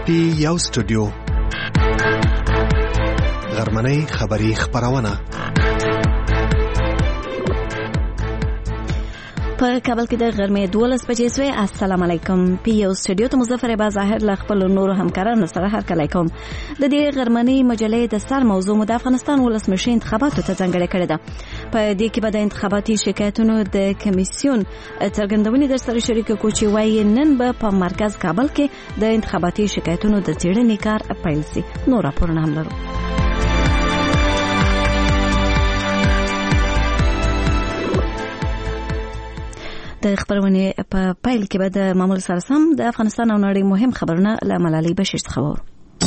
یو سټوډیو غرمنۍ خبری خبرونه په کابل کې د غرمې 12 بجې سوې. السلام علیکم. پی یو سټوډیو ته مظفر با ظاهر ل خپل نور همکارانو سره هرکلی کوم. د دې غرمنۍ مجلې د سر موضوع د افغانستان ولسمشر انتخاباتو ته ځانګړې کړې ده. په دې کې به د انتخاباتي شکایتونو د کمیسیون څرګندونې در سره شریک کوو چې وايي نن به په مرکز کابل کې د انتخاباتي شکایتونو د څېړنې کار پیل شي. نور راپورونه هم لرو. د خبرونه په پایل کې به د معمول سره سم د افغانستان او نړۍ مهم خبرونه له ملالۍ بشیر څخه وو.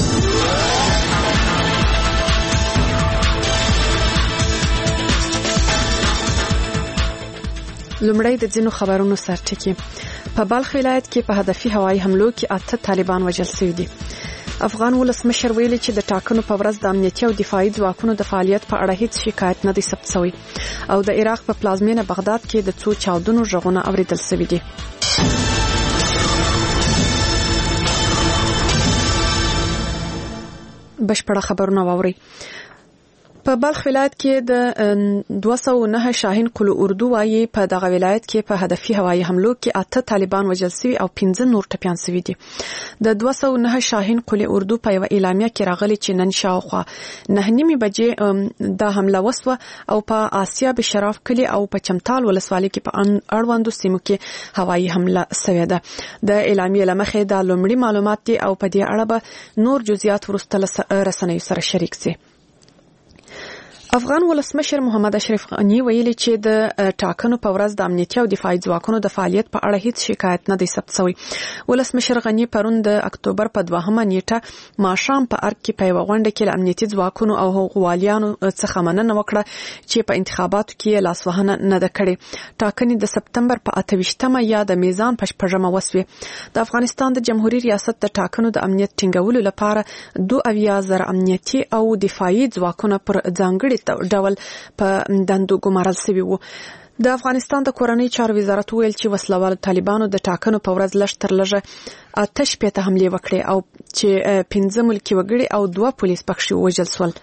لومړی د ځینو خبرونو سرټکی. په بلخ ولایت کې په هدفي هوایي حملو کې 8 طالبان وژل شوي دي. افغان ولسمشر ویلي چې د ټاکنو په ورځ د امنیتي او دفاعي ځواکونو د فعالیت په اړه هیڅ شکایت نه دی ثبت شوی او د عراق په پلازمینه بغداد کې د څو چاودنو غږونه اوریدل شوي دي. بشپړه خبرونه واوري. په بلخ ولایت کې د 209 شاهین قلو اردو وايي په دغه ولایت کې په هدفي هوایي حملو کې 8 طالبان وژل شوي او 15 نور ټپيان شوي دي. د 209 شاهین قلو اردو په یو اعلامیه کې راغلي چې نن شاوخوا 9:30 بجې د حمله وسوه او په آسیا بشراف کلی او په چمتال ولسوالۍ کې په اړوندو سیمو کې هوایي حمله شوې ده. د اعلامیې لمخې د لومړي معلومات دي او په دې اړه به نور جزئیات وروسته رسنیو سره شریک شي. افغان ولسمشر محمد اشرف غنی ویلي چې د ټاکنو په ورځ د امنیتي او دفاعي ځواکونو د فعالیت په اړه هیڅ شکایت نه دی ثبت شوی. ولسمشر غنی پرون د اکتوبر په 2مه نیټه ماښام په ارګ کې په یو غونډه کې له امنیتي ځواکونو او حقوقوالانو څخه مننه وکړه چې په انتخاباتو کې لاسوهنه نه ده کړې. ټاکنې د سپتمبر په 28مه یا د میزان په 6مه وسوي. د افغانستان د جمهوریت ریاست د ټاکنو د امنیت ټینګولو لپاره 2,000 امنیتي او دفاعي ځواکونه پر ځانګړي ډول په دندو ګمارل شوي وو. د افغانستان د کورنۍ چارو وزارت ویل چې وسلوال طالبانو د ټاکنو په ورځ لږ تر لږه 8 حملې وکړې او چې 15 ملکي وګړي او 2 پولیس پکښې وژل شول.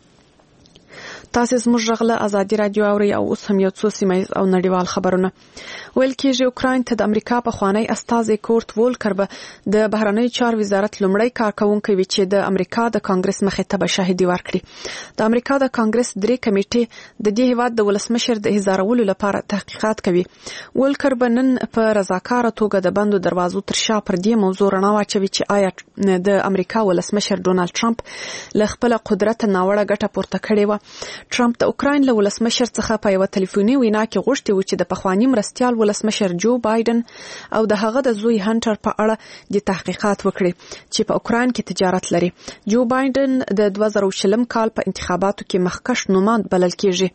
تاسو زموږ غږله ازادي رادیو اوري او اوس هم یو څو سیمایي او نړیوال خبرونه. ویل کېږي اوکراین ته د امریکا په خوانی استازي کورت وولکر به د بهرنی چارو وزارت لومړی کارکونکو وی چې د امریکا د کانګرس مخې ته به شاهدي ورکړي. د امریکا د کانګرس 3 کمیټې د دې هیواد د ولسمشر د هزارولو لپاره تحقیقات کوي. وولکر به نن په رضاکاره توګه د بندو دروازو تر شا پر دې موضوع رڼا واچوي چې آیا د امریکا ولسمشر ډونالد ټرمپ له خپل قدرت ناوړه ګټه پورته کړې و. ټرمپ د اوکراین له ولسمشر څخه په یو ټلیفوني وینا کې غوښتي و چې د پخوانی مرستيال ولسمشر جو بایدن او د هغه د زوی هانټر په اړه د تحقیقات وکړي چې په اوکراین کې تجارت لري. جو بایدن د 2020 کال په انتخاباتو کې مخکښ نوماند بلل کېږي.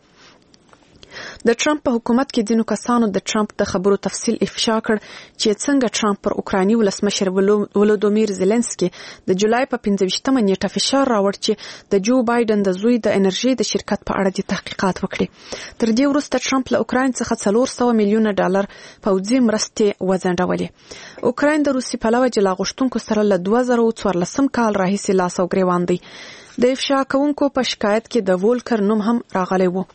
د ټرمپ په حکومت کې ځینو کسانو د ټرمپ د خبرو تفصیل افشا کړ چې څنګه ټرمپ پر اوکرایني ولسمشر ولودیمیر زيلنسکي د جولای په 15مه نیټه فشار راوړ چې د جو بایدن د زوی د انرژي د شرکت په اړه د تحقیقات وکړي. تر دې وروسته ټرمپ له اوکراین څخه $400 میلیون پوځي مرستې وځنډولې. اوکراین د روسي پلوه جلا غوښتونکو سره له 2014 کال راهیسې لاس او ګریوان دی. د افشا کوونکو په شکایت کې د وولکر نوم هم راغلی وو.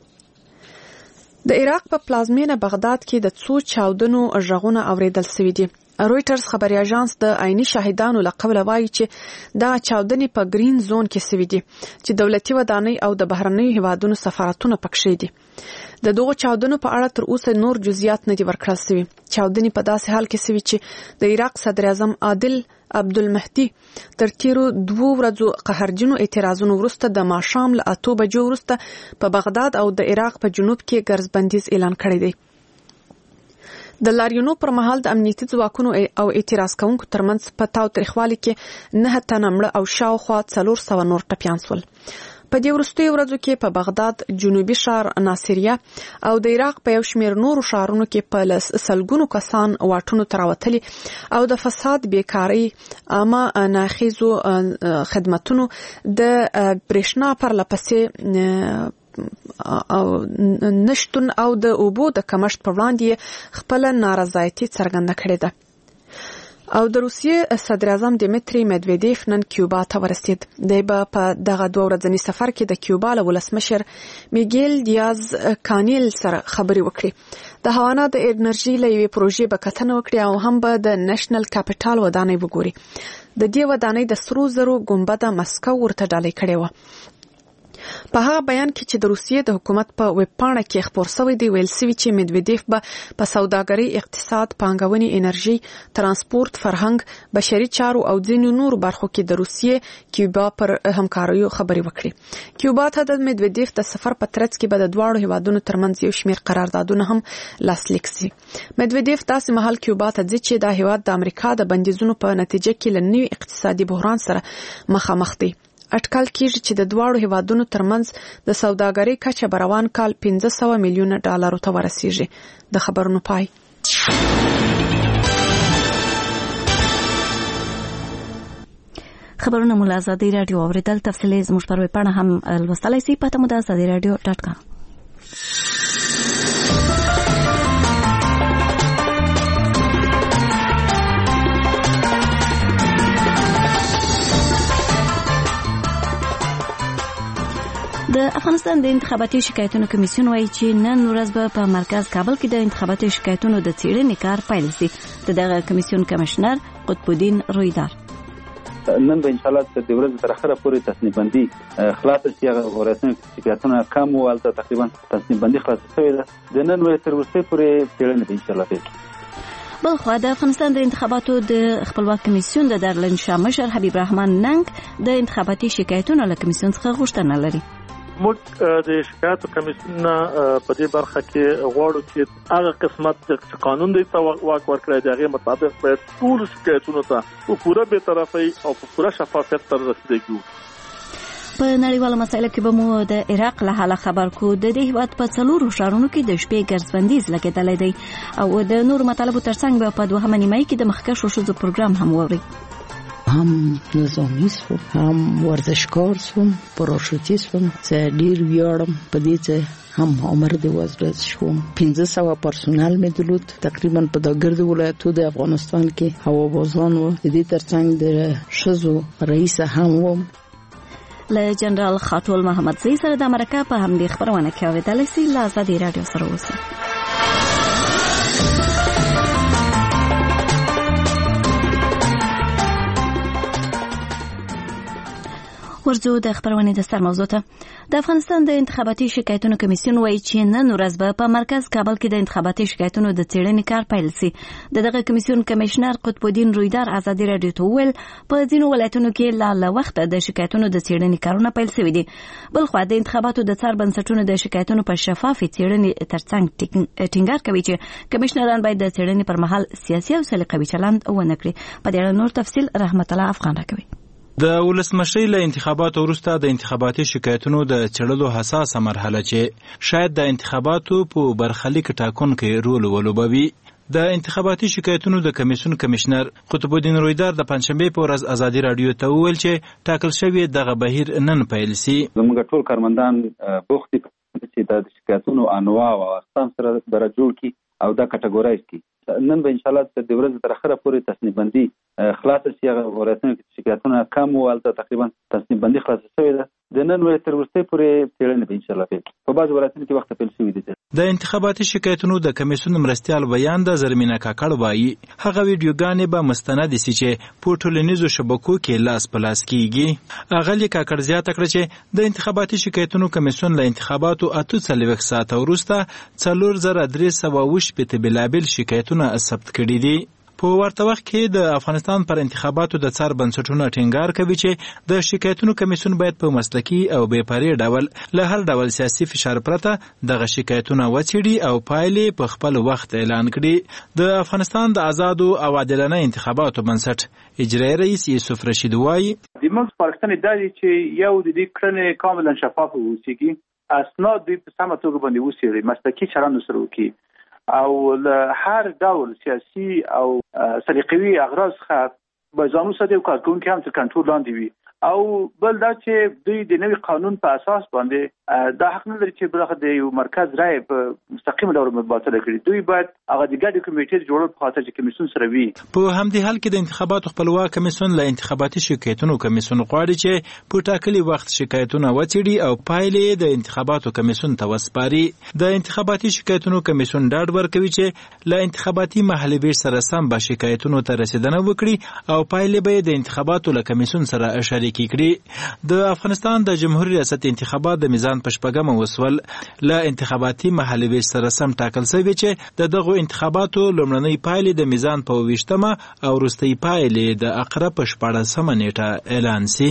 د عراق په پلازمینه بغداد کې د څو چاودنو غږونه اوریدل شوي دي. رويټرز خبري اژانس د عیني شاهدانو لقبل وایي چې دا چاودنې په گرین زون کې شوي دي چې دولتي ودانۍ او د بهرنیو هیوادونو سفارتونه پکښې دي. د دغو چاودنو په اړه تر اوسه نور جزئیات نه دي ورکړل شوي. چاودنې په داسې حال کې شوي چې د عراق صدر اعظم عادل عبدالمهدي تر تیرو 2 ورځو قهرجنو اعتراضونو وروسته د ماښام له 8 بجو وروسته په بغداد او د عراق په جنوب کې ګرځبندیز اعلان کړی دی. د لاریونو پر مهال د امنیتي ځواکونو او اعتراض کوونکو ترمنځ په تاو تریخوالي کې 9 تنه مړه او شاوخوا 400 نور ټپيان شول. په دې وروستیو ورځو کې په بغداد، جنوبي ښار ناصریه او د عراق په یو شمېر نورو ښارونو کې په سلګونو کسان واټونو ته راوتلي او د فساد، بیکارۍ، عامه ناخیزو خدماتونو د برېښنا پرلپسې او نشتون او د اوبو د کمښت په وړاندې خپل نارضایتي څرګنده کړې ده. او د روسیې صدر اعظم دیمیتری مدویدیف نن کیوبا ته ورسید. دی به په دغه 2 ورځني سفر کې د کیوبا له ولسمشر میګیل دیاز کانیل سره خبرې وکړي. د هاوانا د انرژي له یوې پروژې به کتنه وکړي او هم به د نېشنل کاپټال ودانۍ وګوري. د دې ودانۍ د سرو زرو ګنبده مسکو ورته ډالۍ کړې و. په هغه بیان کې چې د روسیې د حکومت په ویب پاڼه کې خپور شوی دی ویل شوی چې مدویدیف به په سوداګرۍ، اقتصاد، پانګونې، انرژي، ترانسپورت، فرهنګ، بشري چارو او ځینو نور برخو کې د روسیې کیوبا پر همکاریو خبرې وکړي. کیوبا ته د مدویدیف د سفر په ترڅ کې به د دواړو هیوادونو ترمنځ یو شمېر قراردادونه هم لاسلیک شي. مدویدیف داسې مهال کیوبا ته ځي چې د هیواد د امریکا د بندیزونو په نتیجه کې له نوي اقتصادي بحران سره مخامخ دی. اټکل کیږي چې د دواړو هیوادونو ترمنځ د سوداګرۍ کچه به روان کال $500 میلیونه ته ورسیږي. د خبرونو پای. خبرونه مو له ازادي راډیو اوریدل. تفصیلي زموږ پر ویب پاڼه هم لوستلای شئ. پته مو د azadiradio.com. د افغانستان د انتخاباتي شکایتونو کمیسیون وايي چې نن ورځ به په مرکز کابل کې د انتخاباتي شکایتونو د څېړنې کار پیل شي. دغه کمیسیون کمشنر قطب الدین رویدار نن به ان شاء الله د ورځې تر اخره پورې تصنیف بندي خلاص شي. هغه ورسنه شکایتونه کم ولته تقریبا تصنیف بندي خلاص شوی ده. د نن ورځې تر وروسته پورې څېړنه به ان شاء الله پیل. بلخوا د افغانستان د انتخاباتو د خپلواک کمیسیون د دارالعلوم شاه مشر حبیب رحمان ننګ د انتخاباتي شکایتونو له کمیسیون څخه غوښتنه لري. موږ د شکایتو کمیسیون په دې برخه کې غواړو چې هغه قسمت چې قانون دی ته واک ورکړي د هغه مطابق باید ټول شکایتونو ته په پوره بی‌طرفۍ او په پوره شفافیت سره رسیدګي وکړي. په نړیوالو مسایلو کې به مو د عراق له حاله خبر کو. د دې هیواد په 4 ښارونو کې د شپې ګرځبندیز لګیدلی دی او د نور مطالبو ترڅنګ به په 2 نیمایي کې د مخکښو ښځو پروګرام هم ووري. هم نظامی سوم، هم ورزشکار سوم، پاراشوتیست سوم. زه ډیر ویاړم په دې چې هم عمر د وزارت شوم. 500 پرسونل می درلود تقریبا په داګرد ولایتو د افغانستان کې هوابازان و. د دې ترڅنګ د شزو رئیس هم و. له جنرال خاطول محمد زئی سره د امریکا په همدې خبرونه کې اوریدل شي. له ازادي راډیو سره اوسئ. ورځو د خبرونه د ستر موضوع ته. د افغانستان د انتخاباتي شکایتونو کمیسیون وايي چې نن ورځ به په مرکز کابل کې د انتخاباتي شکایتونو د څېړنې کار پیل شي. دغه کمیسیون کمشنر قطب الدین رویدار ازادي راډیو ته وویل په ځینو ولایتونو کې لا وخت د شکایتونو د څېړنې کارونه پیل شوي دي. بلخوا د انتخاباتو د څار بنسټونو د شکایتونو په شفافي څېړنې ترڅنګ ټینګار کوي چې کمشنران باید د څېړنې پر مهال سیاسي او سلیقوي چلند ونه کړي. په دې اړه نور تفصیل رحمت الله افغان راکوي. د ولسمشرۍ له انتخاباتو وروسته د انتخاباتي شکایتونو د څېړلو حساسه مرحله چې شاید د انتخاباتو په برخلیک ټاکونکی رول ولوبوي. د انتخاباتي شکایتونو د کمیسیون کمشنر قطب الدین رویدار د پنځشنبې په ورځ ازادي راډیو ته وویل چې ټاکل شوی دغه بهیر نن پیل شي. زموږ ټول کارمندان بوخت دي چې د شکایتونو انواع او اقسام سره درجوړ کی او دا کټګورایز کی. نن به ان شاء الله د ورځې تر اخره پورې تصنیف بندي خلاص شي. هغه ورسنه شکایتونه کم ولته تقریبا تصنیف بندي خلاص شوی ده. د نن ورځې تر وروسته پورې څېړنه به ان شاء الله پیل. په بعض ولایتونو کې وخت پیل شوی دی. د انتخاباتي شکایتونو د کمیسیون مرستیال بیان د زرمینه کاکړ وایي هغه ویډیوګانې به مستند شي چې په ټولنیزو شبکو کې لاس په لاس کیږي. اغلی کاکړ زیاته کړه چې د انتخاباتي شکایتونو کمیسیون له انتخاباتو 48 ساعته وروسته 4320 بلابل شکایتونه ثبت کړي دي. په ورته وخت کې د افغانستان پر انتخاباتو د څار بنسټونو ټینګار کوي چې د شکایتونو کمیسیون باید په مسلکي او بې پرې ډول له هر ډول سیاسي فشار پرته دغه شکایتونه وڅېړي او پایلې په خپل وخت اعلان کړي. د افغانستان د آزادو او عادلانه انتخاباتو بنسټ اجرایي رئیس یوسف رشید وایي زموږ سپارښتنې دا دي چې یو د دې کړنې کاملا شفاف اوسیږي. اسناد دوی په سمه توګه باندې وڅېړي، مسلکي چلند سره وکړي او له هر ډول سیاسي او سلیقوي اغراض څخه به ځانو ساتي او کارکونکي هم تر کنټرول لاندې وي. او بل دا چې دوی د نوي قانون په اساس باندې دا حق نه لري چې برخه د یو مرکز رائے په مستقیم ډول مبادله کړي. دوی باید هغه د ګډ کمیټې جوړول په خاطر چې کمیسیون سره وي. په همدې حال کې د انتخاباتو خپلواک کمیسیون له انتخاباتي شکایتونو کمیسیون غواړي چې په ټاکلي وخت شکایتونه وڅېړي او پایلې د انتخاباتو کمیسیون ته وسپاري. د انتخاباتي شکایتونو کمیسیون ډاډ ورکوي چې له انتخاباتي محلي ویش سره سم به شکایتونو ته رسیدنه وکړي او پایلې به د انتخاباتو له کمیسیون سره شریکې کړي. د افغانستان د جمهوریت ریاست انتخابات د میزان په شپږمه وسول له انتخاباتي محلي ویش سره سم ټاکل شوی چې د دغو انتخاباتو لومړنۍ پایلې د میزان په 28مه او وروستۍ پایلې د اقرب په 14مه نیټه اعلان شي.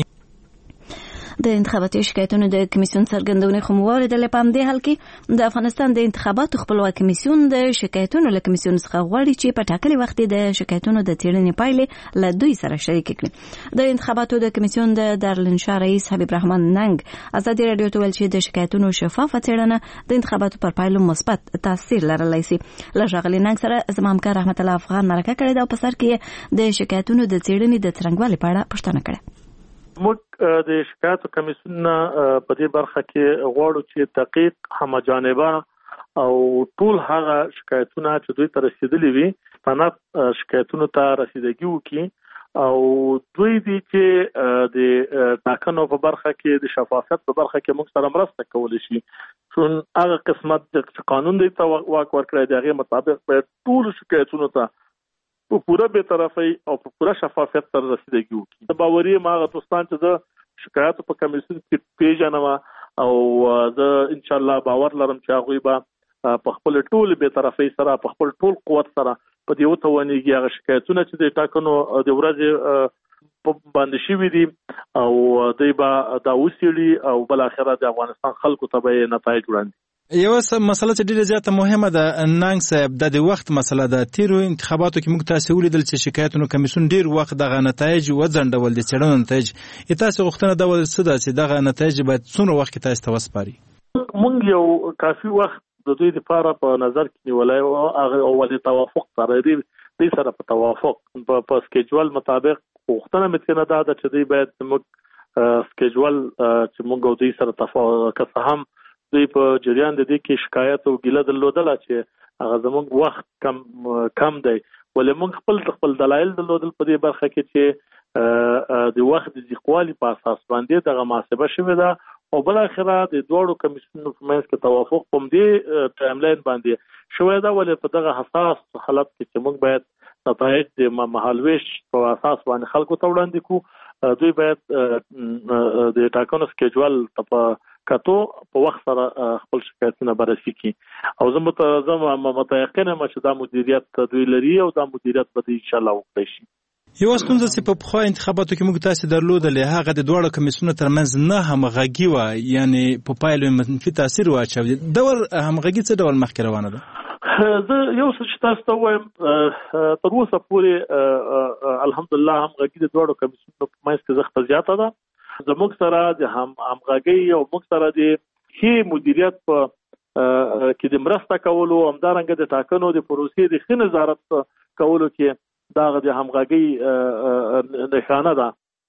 د انتخاباتي شکایتونو د کمیسیون څرګندونې خو مو واورېدلې. په همدې حال کې د افغانستان د انتخاباتو خپلواک کمیسیون د شکایتونو له کمیسیون څخه غواړي چې په ټاکلي وخت د شکایتونو د څېړنې پایلې له دوی سره شریکې کړي. د انتخاباتو د کمیسیون د دارالانشا رئیس حبیب رحمان ننګ ازادي راډیو ته ویل چې د شکایتونو شفافه څېړنه د انتخاباتو پر پایلو مثبت تاثیر لرلی شي. له ښاغلي ننګ سره زما همکار رحمت الله افغان مرکه کړې ده او په سر کې د شکایتونو د څېړنې د څرنګوالي په اړه پوښتنه کړې. موږ د شکایتو کمیسیون په دې برخه کې غواړو چې دقیق همجانبه او ټول هغه شکایتونه چې دوی ته رسیدلي وي په شکایتونو ته رسیدګي وکړي او دوی دي چې د ټاکنو په برخه کې د شفافیت په برخه کې موږ سره مرسته کولی شي. چون هغه قسمت چې قانون دی ته واک ورکړی دی هغې مطابق باید ټول شکایتونو ته په پوره به طرفي او په پوره شفافیت سره رسیدګي وکړي. د باوري ماغه دوستان چې د شکایتو په کمیسیون کې پیژنم او زه ان شاء الله باور لرم چې هغه به په خپل ټول به طرفي سره په خپل ټول قوت سره په دې وتوانیږي هغه شکایتونه چې د ټاکنو د ورځې په باندې شوي دي او دوی به دا وسیړي او بل اخره د افغانستان خلکو ته به نتایج وړاندې. یو مسله چې ډیره زیاته مهمه ده ننګ صاحب د وخت مسله ده. تیرو انتخاباتو کې موږ تاسو ولیدل چې شکایتونو کمیسیون ډیر وخت دغه نتایج وځنډول د څېړنو نتایج. تاسو غوښتنه دا ول څه ده چې دغه نتایج باید څومره وخت کې تاسو ته وسپاري؟ موږ یو کافي وخت د دوی لپاره په نظر کې نیولای او هغه اولي توافق سره دی سره په توافق په سکیجول مطابق غوښتنه متنه ده چې دوی باید موږ سکیجول چې موږ دوی سره توافق هم دوی په جریان د دې کې شکایت او ګیله درلودله چې هغه زموږ وخت کم دی ولې موږ خپل دلایل درلودل په دې برخه کې چې د وخت د ځیقوالي په اساس باندې دغه محاسبه شوې ده او بل اخره د دوړو کمیسیونونو په منځ کې توافق په دې ټایملاین باندې شوې ده ولې په دغه حساس حالت کې چې موږ باید نتایج د مهالویش په اساس باندې خلکو ته وړاندې کوو دوی باید د ټاکنو سکیجول په کتو په وخت سره خپل شکایتونه بررسي کړي او زه متيقن یم چې دا مدیریت دوی لري او دا مدیریت به ان شاء الله وکړي شي. یو ستونزه چې په پخوا انتخاباتو کې موږ تاسو درلودلې هغه د دوړو کمیسیونونو ترمنځ نه همغږي و یعنی په پایلو منفي تاثیر واچوي. دور همغږي څه ډول مخکې روانه ده؟ زه یو څه تاسو ته وایم تر اوسه پورې الحمدلله همغږي د دوړو کمیسیونونو په منځ کې زښته زیاته ده. زموږ سره د همغږي او موږ سره د ښې مدیریت په کې د مرسته کولو همدارنګه د ټاکنو د پروسې د ښه نظارت کولو کې دغه د همغږي نښانه ده.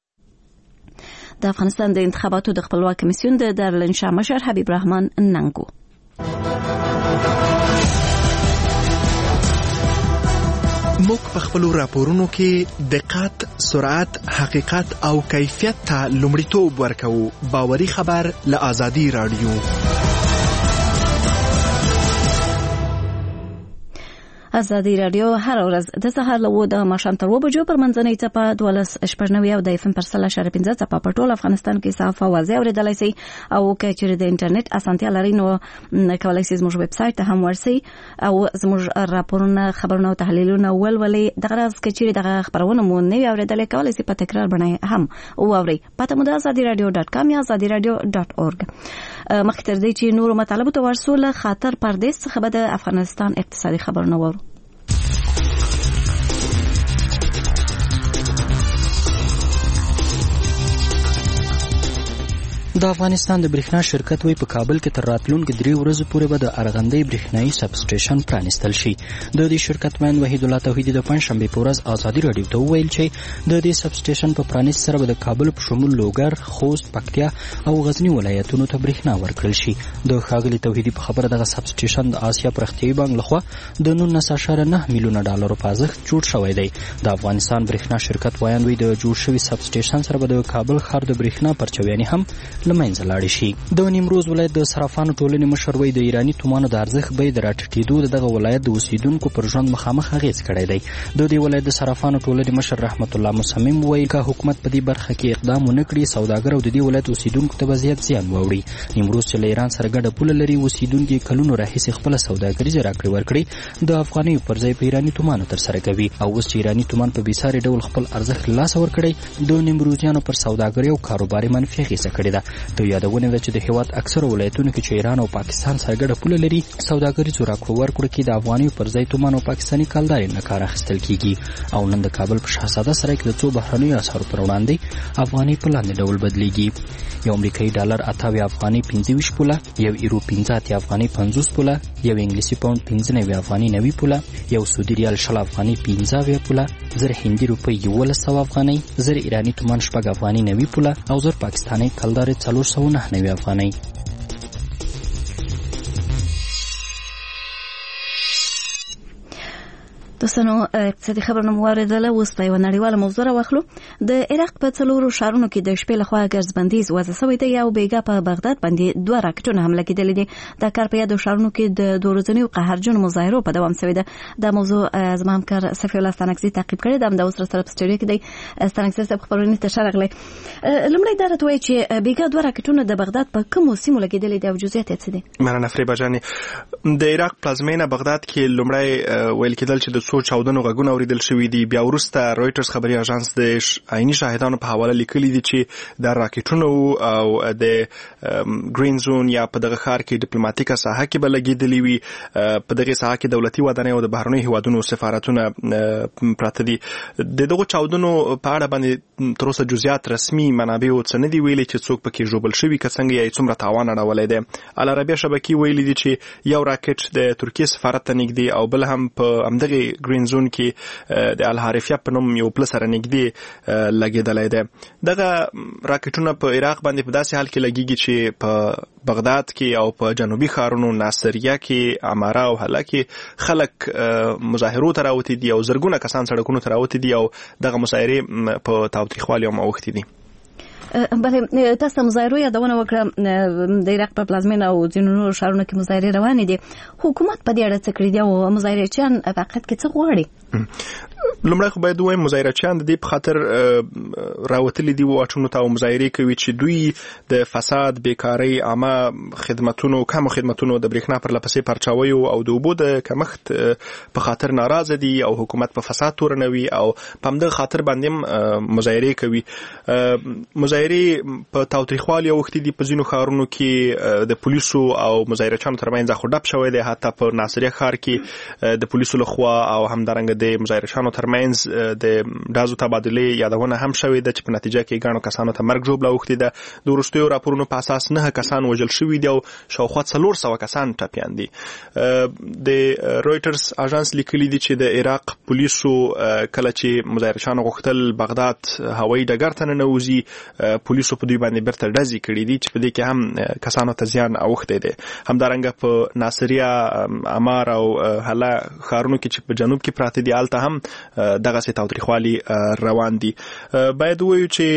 د افغانستان د انتخاباتو د خپلواک کمیسیون د دارالانشا مشر حبیب رحمان ننګو. موږ په خپلو راپورونو کې دقت، سرعت، حقیقت او کیفیت ته لومړیتوب ورکوو. باوري خبر له آزادي راډیو. ازادي راډیو هر ورځ د سهار له 9 د ماښام تر 2 بجو پر منځنۍ څپه 12.99 او د FM پر 15.15 څپه په ټول افغانستان کې صاف او واضح اوریدلای شي او که چیرې د انټرنیټ اسانتیا لري نو کولای شئ زموږ ویب سټ ته هم ورسئ او زموږ راپورونه، خبرونه او تحلیلونه ولولئ. دغه راز که چیرې دغه خبرونه مو نه اوریدلای کولای شئ په تکرار باندې هم واورئ. پته مو د azadiradio.com یا azadiradio.org. مخکې تر دې چې نور مطالب ته ورسو له خاطر پردیس څخه به د افغانستان اقتصادي خبرونه وورو. د افغانستان د برېښنا شرکت وی په کابل کې تر راتلونکو 3 ورځې پورې به د ارغندې برېښنايي سب سټیشن پرانیستل شي. د دې شرکت وین وحید الله توحیدی د پنځشنبه په ورځ ازادي رادیو ته وویل چې د دې سب سټیشن په پرانیست سره به د کابل په شمول لوګر، خوست، پکتیا او غزنی ولایتونو ته برېښنا ورکړل شي. د ښاغلي توحیدی په خبره دغه سب سټیشن د آسیا پرختیایي بانک لخوا د 19.9 میلیونه ډالرو په ارزښت جوړ شوی دی. د افغانستان برېښنا شرکت وایي دوی د جوړ شوي سب سټیشن سره به د کابل ښار د برېښنا پرچاویانې هم له منځه لاړې شي. د نیمروز ولایت د صرافانو ټولنې مشر وایي د ایراني تومانو د ارزښت بیې د راټیټېدو د دغه ولایت د اوسیدونکو پر ژوند مخامخ اغېز کړی دی. د دې ولایت د صرافانو ټولنې مشر رحمت الله مصمم وایي که حکومت په دې برخه کې اقدام ونه کړي سوداګر او د دې ولایت اوسیدونکو ته به زیات زیان واوړي. نیمروز چې له ایران سره ګډه پوله لري اوسیدونکي کلونو راهیسې خپله سوداګریزه راکړې ورکړې د افغانیو پر ځای په ایراني تومانو ترسره کوي او اوس چې ایراني تومان په بېساري ډول خپل ارزښت له لاسه ورکړی د نیمروزیانو پر سوداګرۍ او کاروباري منفي اغېزه کړې ده. د یادونه ده چې د هېواد اکثره ولایتونو کې چې ایران او پاکستان سره ګډه پوله لري سوداګریزو راکړو ورکړو کې د افغانیو پر ځای تومان او پاکستاني کلدارې نه کار اخیستل کېږي او نن د کابل په شهزاده سرای کې د څو بهرنیو اسعارو پر وړاندې افغاني په لاندې ډول بدلیږي. یو امریکایي ډالر 28 افغاني 25 پوله، یو ایرو 15 افغاني 50 پوله، یو انګلیسي پاوند 15 افغاني 90 پوله، یو سعودي ریال 60 افغاني 15 پوله، 1000 هندي روپۍ 1100 افغاني، 1000 ایراني تومان 6 افغاني 90 پوله او 1000 پاکستاني کلدارې 499 افغاني. دوستانو اقتصادي خبرونه مو واردله. اوس په یوه نړیواله موضوع راواخلو. د عراق په 4 ښارونو کې د شپې لخوا ګرځبندیز وضع شوی دی او بیګا په بغداد باندې 2 راکټونه حمله کېدلې دي. دا کار په یادو ښارونو کې د 2 ورځنیو قهرجنو مظاهرو په دوام شوی ده. دا موضوع زما همکار صفي الله ستانکزي تعقیب کړی دی. د اوس سره په سټوډیو کې دی. ستانکزي صاحب خبرونه ته شارغلی. لومړی دا راته وایي چې بیګا 2 راکټونه د بغداد په کومو سیمو لګېدلې دي او جزئیات یې څه دي؟ مننه فریبا جانې. د عراق پلازمینه بغداد کې لومړی ویل کېدل چې د څو چاودنو غږونه اوریدل شوي دي. بیا وروسته رویټرز خبري اژانس د عیني شاهدانو په حواله لیکلي دي چې د راکټونو او د گرین زون یا په دغه ښار کې ډیپلوماټیکه ساحه کې به لګېدلې وي. په دغه ساحه کې دولتي ودانۍ او د بهرنیو هیوادونو سفارتونه پراته دي. د دغو چاودنو په اړه باندې تر اوسه جزئیات رسمي منابعو څه نه دي ویلي چې څوک پکې ژوبل شوي که څنګه یا څومره تاوان اړولی دی. العربیه شبکې ویلي دي چې یو راکټ د ترکیې سفارت ته نږدې او بل هم په همدغه گرین زون کې د الحارفیه په نوم یو پل سره نږدې لګېدلی دی. دغه راکټونه په عراق باندې په داسې حال کې لګېږي چې په بغداد کې او په جنوبي ښارونو ناصریه کې، اماره او حلا کې خلک مظاهرو ته راوتي دي او زرګونه کسان سړکونو ته راوتي دي او دغه مظاهرې په تاوتریخوالي هم اوښتې دي. بله تاسو مظاهرو یادونه وکړه. د عراق په پلازمینه او ځینو نورو ښارونو کې مظاهرې روانې دي. حکومت په دې اړه څه کړي دي او مظاهرچیان په حقیقت کې څه غواړي؟ لومړی خو باید ووایم مظاهرچیان د دې په خاطر راوتلي دي واټونو ته او مظاهرې کوي چې دوی د فساد، بیکارۍ، عامه خدمتونو، کمو خدمتونو، د برېښنا پرلپسې پرچاویو او د اوبو د کمښت په خاطر ناراضه دي او حکومت په فساد تورنوي او په همدغه خاطر باندې مظاهرې کوي. مظاهرې په تاوتریخوالي اوښتې دي. په ځینو ښارونو کې د پولیسو او مظاهرچیانو ترمنځ خو ډپ شوی دی. حتی په ناصریه ښار کې د پولیسو لخوا او همدارنګه د مظاهرچیانو ترمنځ د ډازو تبادلې یادونه هم شوې ده چې په نتیجه کې ګڼو کسانو ته مرګ ژوبله اوښتې ده. د وروستیو راپورونو په اساس 9 کسان وژل شوي دي او شاوخوا 400 کسان ټپیان دي. د رویټرز اژانس لیکلي دي چې د عراق پولیسو کله چې مظاهرچیانو غوښتل بغداد هوایي ډګر ته ننوځي پولیسو په دوی باندې بیرته ډزې کړي دي چې په دې کې هم کسانو ته زیان اوښتی دی. همدارنګه په ناصریه، امار او حلا ښارونو کې چې په جنوب کې پراته دي هلته هم دغسې تاوتریخوالي روان دي. باید ووایو چې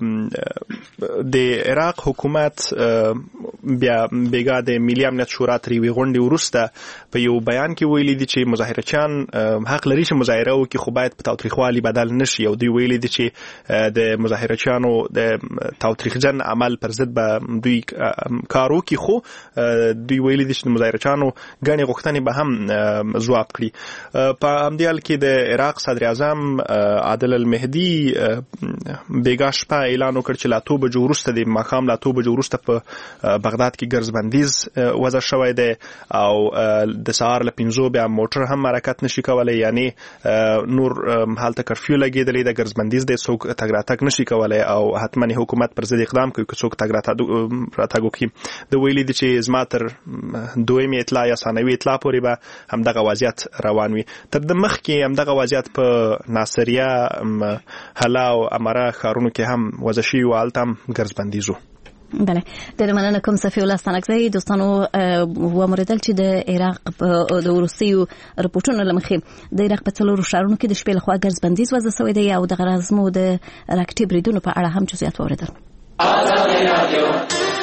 د عراق حکومت بیا بیګا د ملي امنیت شورا تر یوې غونډې وروسته په یو بیان کې ویلي دي چې مظاهرچیان حق لري چې مظاهره وکړي خو باید په تاوتریخوالي بدل نشي. او دوی ویلي دي چې د مظاهرچیانو د تاوتریخجن عمل پر ضد به دوی کار وکړي خو دوی ویلي دي چې د مظاهرچیانو ګڼې غوښتنې به هم ځواب کړي. په همدې حال کې د عراق صدر اعظم عادل المهدي بیګا شپه اعلان وکړ چې لا 2 بجو وروسته د ماښام لا 2 بجو وروسته په بغداد کې ګرځبندیز وضع شوی دی او د سهار له 5 بیا موټر هم حرکت نشي کولای، یعنی نور حالت کرفیو لګیدلې د ګرځبندیز د څوک تګ راتګ نشي کولای او حتما حکومت پر ضد اقدام کوي که څوک تګ راتګ وکړي. د ویلي دي چې زما تر دویمه اطلاع یا ثانوي اطلاع پورې به همدغه وضعیت روان وي. تر د مخ کې همدغه وضعیت په ناصریه، حلا او امره ښارونو کې هم وضع شوی و، هلته هم ګرځبندیز و. بله، ډېره مننه کوم صفي الله ستانکزی. دوستانو وموریدل چې د عراق د وروستیو رپورټونو له مخې د عراق په 4 ښارونو کې د شپې لخوا ګرځبندیز وضع شوی دی او د غرازمو د راکټي بریدونو په اړه هم جزئیات واوریدل.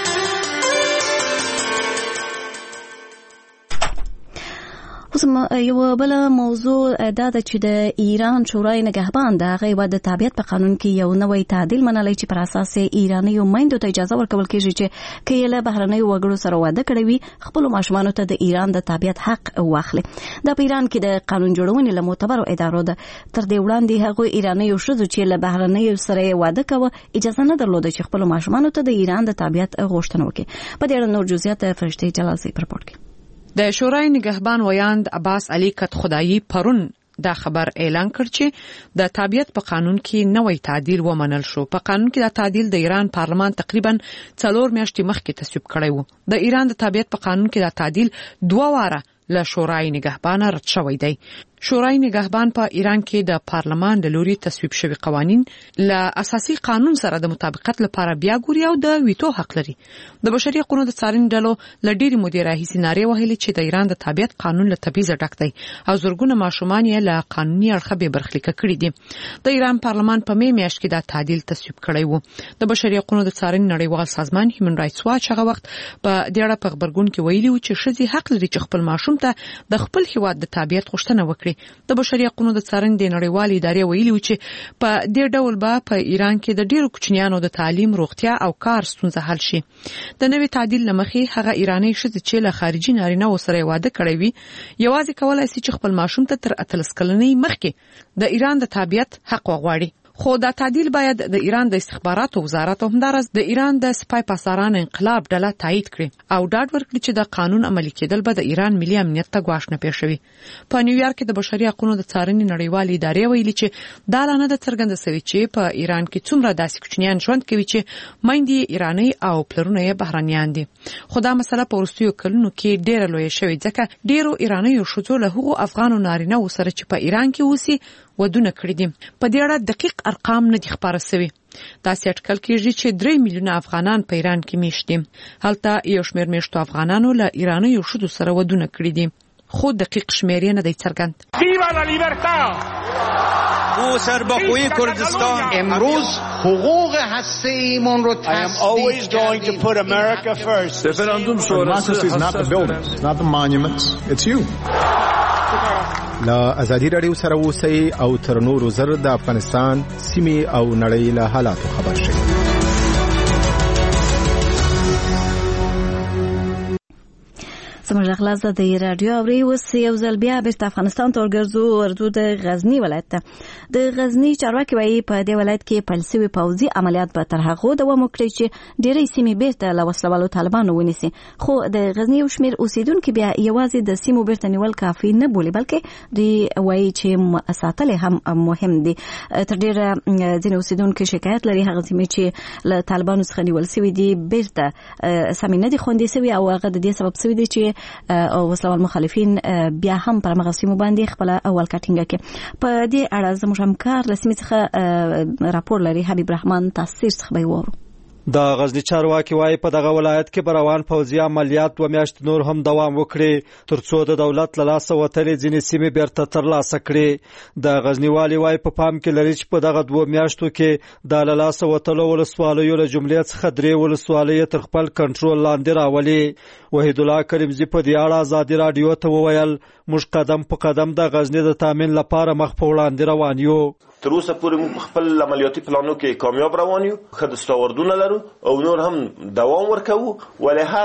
اوس یو بل موضوع دا ده چې د ایران شورای نگهبان د هغې هیواد د تابعیت په قانون کې یو نوی تعدیل منلی چې پر اساس ایرانیو میندو ته اجازه ورکول کېږي چې که یې له بهرنیو وګړو سره واده کړی وي خپلو ماشومانو ته د ایران د تابعیت حق واخلي. دا په ایران کې د قانون جوړونې له معتبرو ادارو ده. تر دې وړاندې هغوی ایرانیو ښځو چې له بهرنیو سره یې واده کوه اجازه نه درلوده چې خپلو ماشومانو ته د ایران د تابعیت غوښتنه وکړي. په دې اړه نور جزئیات فرشته جلالزی په رپورټ کې. د شورای نگهبان ویاند عباس علي کت خدایی پرون دا خبر اعلان کړ چې د تابعیت په قانون کې نوې تعدیل ومنل شو. په قانون کې دا تعدیل د ایران پارلمان تقریبا 4 میاشتې مخکې تصویب کړی و. د ایران د تابعیت په قانون کې دا تعدیل 2 واره له شورای نگهبان رد شوی دی. شورای نگهبان په ایران کې د پارلمان د لوري تصویب شوی قوانین له اساسي قانون سره د مطابقت لپاره بیا ګوري او د ویټو حق لري. د بشري حقوقو د څارنې ډلو له ډېری مودې راهیسې نارې وهلې چې د ایران د تابعیت قانون له تبعیضه ډک دی او زرګونه ماشومان یې له قانوني اړخه بې برخلیکه کړي دي. د ایران پارلمان په مې میاشت کې دا تعدیل تصویب کړی و. د بشري حقوقو د څارنې نړیوال سازمان هیومن رائټس واچ هغه وخت په دې اړه په خبرګون کې ویلي و چې ښځې حق لري چې خپل ماشوم ته د خپل هیواد د تابعیت غوښتنه وکړي. د بشري حقوقو د څارنې د نړیوال ادارې ویلي و چې په دې ډول به په ایران کې د ډیرو کوچنیانو د تعلیم، روغتیا او کار ستونزه حل شي. د نوې تعدیل لمخې هغه ایرانی ښځې چې له خارجي نارینه سره واده کړی وي یوازې کولای شي چې خپل ماشوم ته تر 18 کلنۍ مخکې د ایران د تابعیت حق وغواړي. خو دا تعدیل باید د ایران د استخباراتو وزارت او همدارس د ایران د سپای پاسداران انقلاب ډله تایید کړي او ډاډ ورکړي چې د قانون عملي کېدل به د ایران ملي امنیت ته ګواښ نه پېښوي. په نیویارک کې د بشري حقوقو د څارنې نړیوال ادارې ویلي چې دا لانه د څرګنده سوي چې په ایران کې څومره داسې کوچنیان ژوند کوي چې میندې ایرانی او پلرونه یې بهرانيان دي. خو دا مسله په وروستیو کلونو کې ډېره لویه شوې ځکه ډېرو ایرانیو ښځو له هغو افغانو نارینه سره چې په ایران کې اوسي ودونه کړی دي. په دې اړه دقیق ارقام نه دي خبره شوي. دا اټکل کېږي چې 3 میلیونه افغانان په ایران کې میشت دي. هلته یو شمېر میشتو افغانانو له ایرانیو ښځو سره ودونه کړی دي. خو دقیق شمېر یې نه دی څرګند. ویوا لا لیبرتا! او سربخوی کردستان امروز حقوق هسته‌ایمون رو تصدیق کردیم. رفراندوم شورای is not the buildings, not the monuments, it's you. لا ازادي رادیو سره اوسئ او تر نورو زر د افغانستان سیمې او نړۍ له حالاتو خبر شئ. زموږ غلاز د رادیو اوري اوس یو ځل بیا بیرته افغانستان ته ورګرځو د غزنی ولایت ته. د غزنی چارواکي وایي په دې ولایت کې پیل شوي پوځي عملیات به تر هغو دوام وکړي چې ډېرې سیمې بیرته له وسلوالو طالبانو ونیسي. خو د غزنی یو شمېر اوسیدونکي بیا یوازې د سیمو بیرته نیول کافي نه بولي بلکې دوی وایي چې ساتل هم مهم دي. تر ډېره ځینې اوسیدونکي شکایت لري هغه سیمې چې له طالبانو څخه نیول شوي دي بیرته سمې نه دي خوندي شوي او هغه د دې سبب شوي دي چې او وسلوال مخالفین بیا هم پر مغسیمو باندې خپل اول کټینګ کې. په دې اړه زموږ همکار رسمي څخه راپور لري حبیب رحمان تاثیر څخه به وورو. د غزنی چارواکي وايي په دغه ولایت کې بروان پوځي عملیات و میاشت نور هم دوام وکړي ترڅو د دولت له لاسه وتلې ځینې سیمې بیرته ترلاسه کړي. د غزنی والی وايي په پام کې لري چې په دغه 2 میاشتو کې د له لاسه وتلو ولسوالیو له جملې څخه 3 ولسوالۍ تر خپل کنټرول لاندې راولي. وحید الله کریمزی په دې اړه ازادي رادیو ته وویل موږ قدم په قدم د غزنی د تامین لپاره مخ په وړاندې روان یو. تر اوسه پورې موږ خپل عملیاتي پلانو کې کامیاب روان یو، ښه دستاوردونه لرو او نور هم دوام ورکوو. ولې هر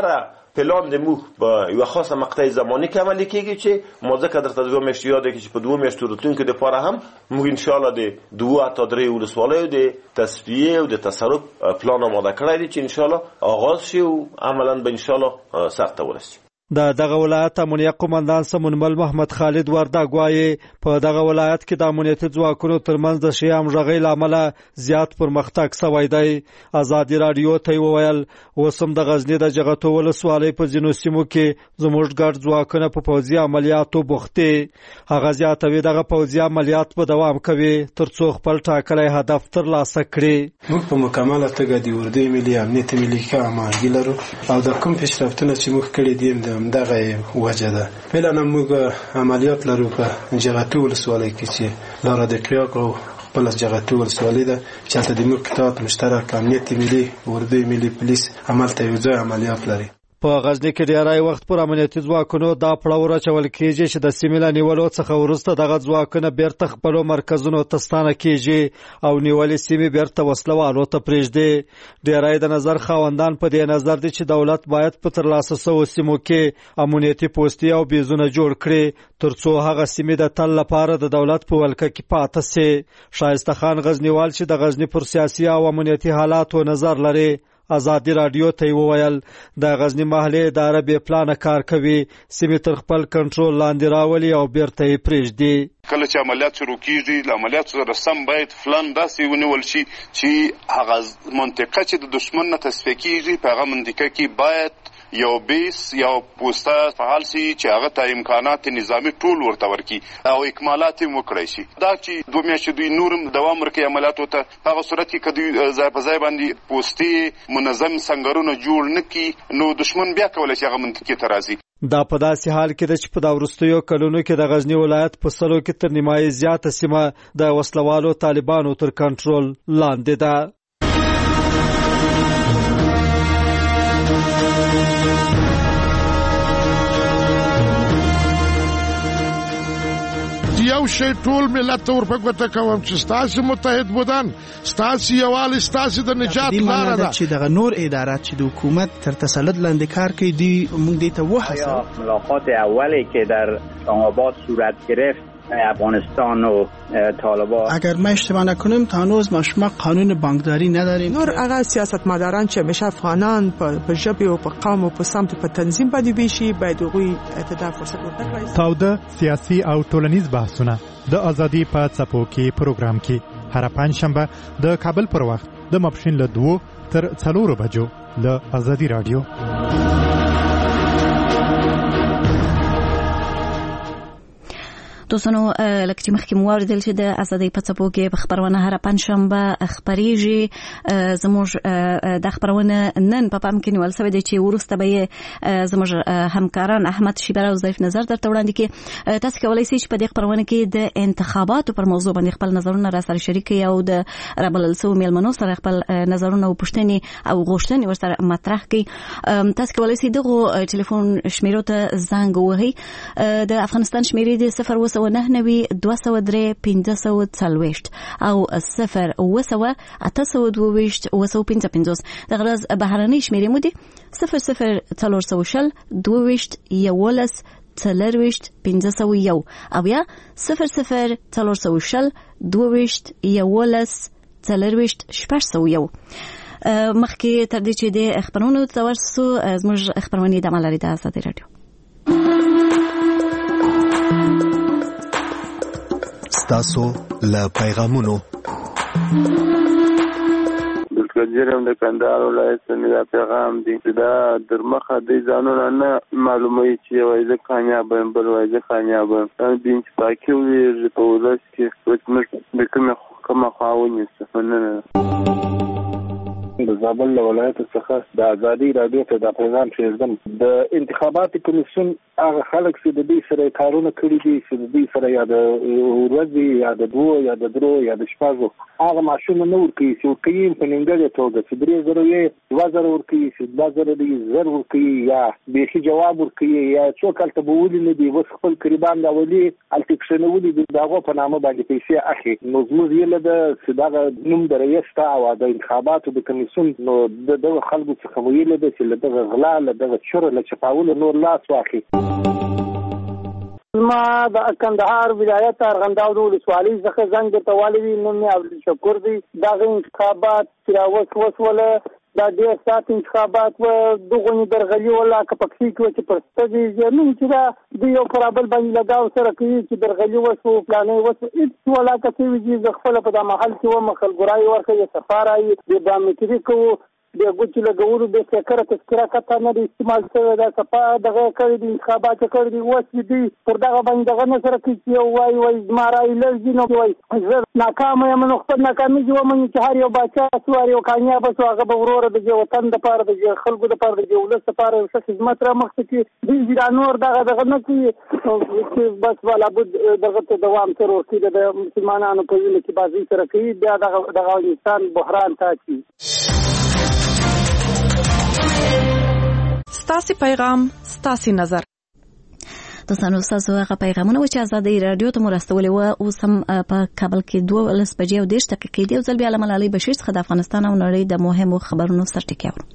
پلان د مو په یو خاصه مقطع زماني کې عملي کیږي چې موږ ځکه درته 2 میاشتې یاد کې چې په 2 میاشتو راتلونکو د لپاره هم موږ ان شاء الله د 2 تا 3 ولسوالیو د تصفیه او د تصرف پلان آماده کړی دی چې ان شاء الله آغاز شي او عملاً به ان شاء الله سرته ورسي. د دغه ولایت امنیه قومندان سمونمل محمد خالد وردګ وایي په دغه ولایت کې د امنیتي ځواکونو ترمنځ د شی همغږۍ له امله زیات پرمختګ شوی دی. ازادي راډیو ته وویل اوس هم د غزني د جغتو ولسوالۍ په ځینو سیمو کې زموږ ګډ ځواکونه په پوځي عملیاتو بوخت دي. هغه زیاتوي دغه پوځي عملیات په دوام کوي ترڅو خپل ټاکلی هدف ترلاسه کړي. موږ په مکمله توګه د اردوی ملي امنیت ملي ښه هماهنګي لرو او د کوم پیشرفتونه چې موږ کړي دي دغه وجه ده. فعلا موږ عملیات لرو په جغتو ولسوالۍ کې چې لاره د ټریاک او خپل جغتو ولسوالۍ ده چې هلته د موږ قطاعات مشترک امنیت ملي اردوی ملي پولیس عمل ته یو ځای عملیات لري. په غزنی کې ډیری وخت پر امنیتي ځواکونو دا پړاو راچول کېږي چې د سیمې له نیولو څخه وروسته دغه ځواکونه بیرته خپلو مرکزونو ته ستانه کېږي او نیولې سیمې بیرته وسلوالو ته پرېږدي. ډیری د نظر خاوندان په دې نظر دي چې دولت باید په ترلاسه شوو سیمو کې امنیتي پوستې او بیزونه جوړ کړي ترڅو هغه سیمې د تل لپاره د دولت په ولکه کې پاتې سي. شایسته خان غزنیوال چې د غزنی پر سیاسي او امنیتي حالاتو نظر لري ازادي راډیو ته وویل د غزنی محلي اداره به پلان کار کوي سیمې تر خپل کنټرول لاندې راولي او بیرته یې پرېږدي. کله چې عملیات شروع کیږي عملیات سره سم باید فلان داسې ونیول شي چې هغه منطقه چې د دشمن نه تصفیه کیږي په هغه منطقه کې باید یو بیس یو پوسټه فعال شي چې هغه ته امکانات نظامی ټول ورته ورکړي او اکمالات یې وکړي شي. دا چې 2 میاشتې دوی نورم دوام ورکړي عملیاتو ته په هغه صورت کې کدی ځای په ځای باندې پوسټې منظم سنگرونه جوړ نکړي نو دشمن بیا کولای شي هغه منطقې ته راځي. دا په داسې حال کې ده چې په دا وروستیو کلونو کې د غزنی ولایت په سلو کې تر نیمایي زیاته سیمه د وسلوالو طالبانو تر کنټرول لاندې ده. یو شی ټول ملت ته ورپګوته کوم چې ستاسو متحد بودن ستاسو یووالي ستاسو د نجات لاره ده چې دغه نور ادارات چې د حکومت تر تسلط لاندې کار کوي دی موږ دې ته وحصل. ملاقات اولی که در اسلام‌آباد صورت گرفت افغانستان و طالبان اگر ما اشتباه نکنیم تا هنوز ما شما قانون بانکداری نداریم. نور هغه سیاستمداران چې همیشه افغانان په ژبه او په قوم او په سمت په تنظیم باندې بيشي باید هغوی ته فرصت ورکړي. تاوده سیاسي او ټولنیز بحثونه د ازادي په څپو کې پروګرام کې هر پنځشنبه د کابل پر وخت د ماپښین له 2 تر 4 بجو له ازادي رادیو. دوستانو لکه چې مخکې مو واوریدل چې د ازادۍ په څپو کې په خپرونه هره پنځشنبه خپریږي. زموږ د خپرونه نن په پام کې نیول شوی دی چې وروسته به زموږ همکاران احمد شیبر او ضیف نظر درته وړاندې کړي. تاسو کولی شئ چې په دې خپرونه کې د انتخاباتو پر موضوع باندې خپل نظرونه را سره شریک کړئ او د رابلل شویو میلمنو سره خپل نظرونه او پوښتنې او غوښتنې ورسره مطرح کړئ. تاسو کولی شئ دغه ټلیفون شمیرو ته زنګ ووهئ. د افغانستان شمیرې د 0 9 203 540 او 0 8 822 855. د غرض بهرنۍ شمیرې مو دي 00 420 22 11 4 501 او یا 00 420 22 11 4 501. مخکې تر دې چې د خبرونو ته ورسو زموږ خبرونه د عمل لري د ازادي رادیو. تاسو له پیغامونو دلته د کندهار ولایت نه پیغام دی دا درمخه د ځانونه نه معلومه چې وایي د کامیاب بل وایي د کامیاب دین چې پاکي وي په ولس کې موږ کومه خواونی څه د زابل ولایت څخه د ازادي رادیو ته د پیغام شیردم د انتخاباتي کمیسیون هغه خلک چې د دې سره کارونه کړی دي چې د دې سره یا د ورځې یا د 2 یا د 3 یا د 6 هغه ماشوم نه ورکوي چې کوي په نیمګړې توګه چې 3000 2000 ورکوي چې 2000 دي زر ورکوي یا به جواب ورکوي یا څوک تل په ولې نه دی وس خپل قریبان دا ولي الټیکشنولي دغه په نامه باندې پیسې اخی نو زموږ یې له د صداغه نوم د رئیس او د انتخاباتو د کمیسیون کمیسیون نو دغه خلکو څخه ویل دي چې دغه غلا له دغه چور له چپاول نور لاس واخلي. ما د کندهار ولایت ارغنداو د ولسوالۍ څخه زنګ ته والي نوم یې عبدالشکور دی. دغه انتخابات چې وسوله دا ډېر سات انتخابات و دغه درغلي ولا کپکسي کې چې پرستګي زمين چې دا د یو پرابل باندې لگاو سره کوي چې درغلي وسو پلانې وسو هیڅ ولا کوي چې خپل په د محل کې و مخل ګرای ورکه سفارای د بامتري کو د ګوچ لګورو د فکر تذکرہ کته نه استعمال شوی دا صفه دغه کړي د انتخابات کړي دی وڅ دي پر دغه باندې دغه نه سره کې وای زمارای لږی نو وای زه ناکام یم نو خپل ناکامي جو من چې هر یو بچا سوار یو کامیاب سو هغه به ورور د وطن د پاره د خلکو د پاره د ولس د پاره څه خدمت را مخ کې دی ځا نور دغه نه کې بس ولا بد دغه دوام تر ورته د مسلمانانو په ویل کې بازی سره کوي بیا دغه انسان بحران ته چی. ستاسي پیغام ستاسي نظر. دوستانو تاسو هغه پیغامونه چې آزادۍ رادیو ته مرستولې و اوس هم په کابل کې 12 بجې او 10 دقیقې دی او ځل بیا ملالۍ بشیر څخه د افغانستان او نړۍ د مهمو خبرونو سرټکی اورو.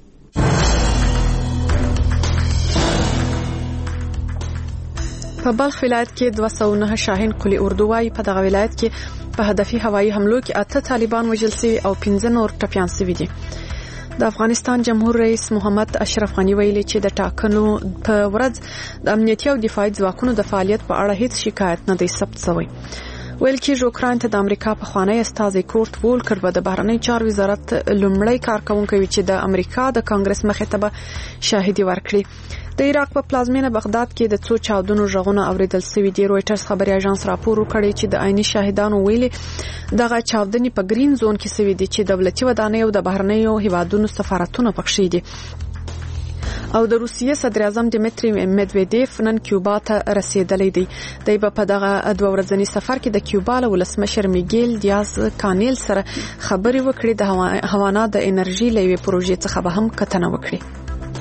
په بلخ ولایت کې 209 شاهین قلی اردوای په دغه ولایت کې په هدفي هوایي حملو کې 8 طالبان وژل شوي او 15 نور ټپيان شوي دي. د افغانستان جمهور رئیس محمد اشرف غنی ویلي چې د ټاکنو په ورځ د امنیتي او دفاعي ځواکونو د فعالیت په اړه هیڅ شکایت نه دی ثبت شوی. ویل کېږي اوکراین ته د امریکا په خوانی استازي کورټ وولکر به د بهرنی چارو وزارت لومړی کارکونکي چې د امریکا د کانګرس مخې ته به شاهدي ورکړي. د عراق په پلازمینه بغداد کې د څو چاودنو ژغونه اوریدل شوي دي. رويټرز خبري اژانس راپور وکړي چې د عیني شاهدانو ویلي دغه چاودنې په گرین زون کې شوي دي چې دولتي ودانۍ او د بهرنیو هیوادونو سفارتونه پکښې دي. او د روسیې صدر اعظم دمیتری مدویدیف نن کیوبا ته رسیدلی دی. دی په دغه 2 ورځنی سفر کې د کیوبا له ولسمشر میګیل دیاز کانیل سره خبري وکړي. د هوانا د انرژي لوي پروژې څخه به هم کتنه وکړي.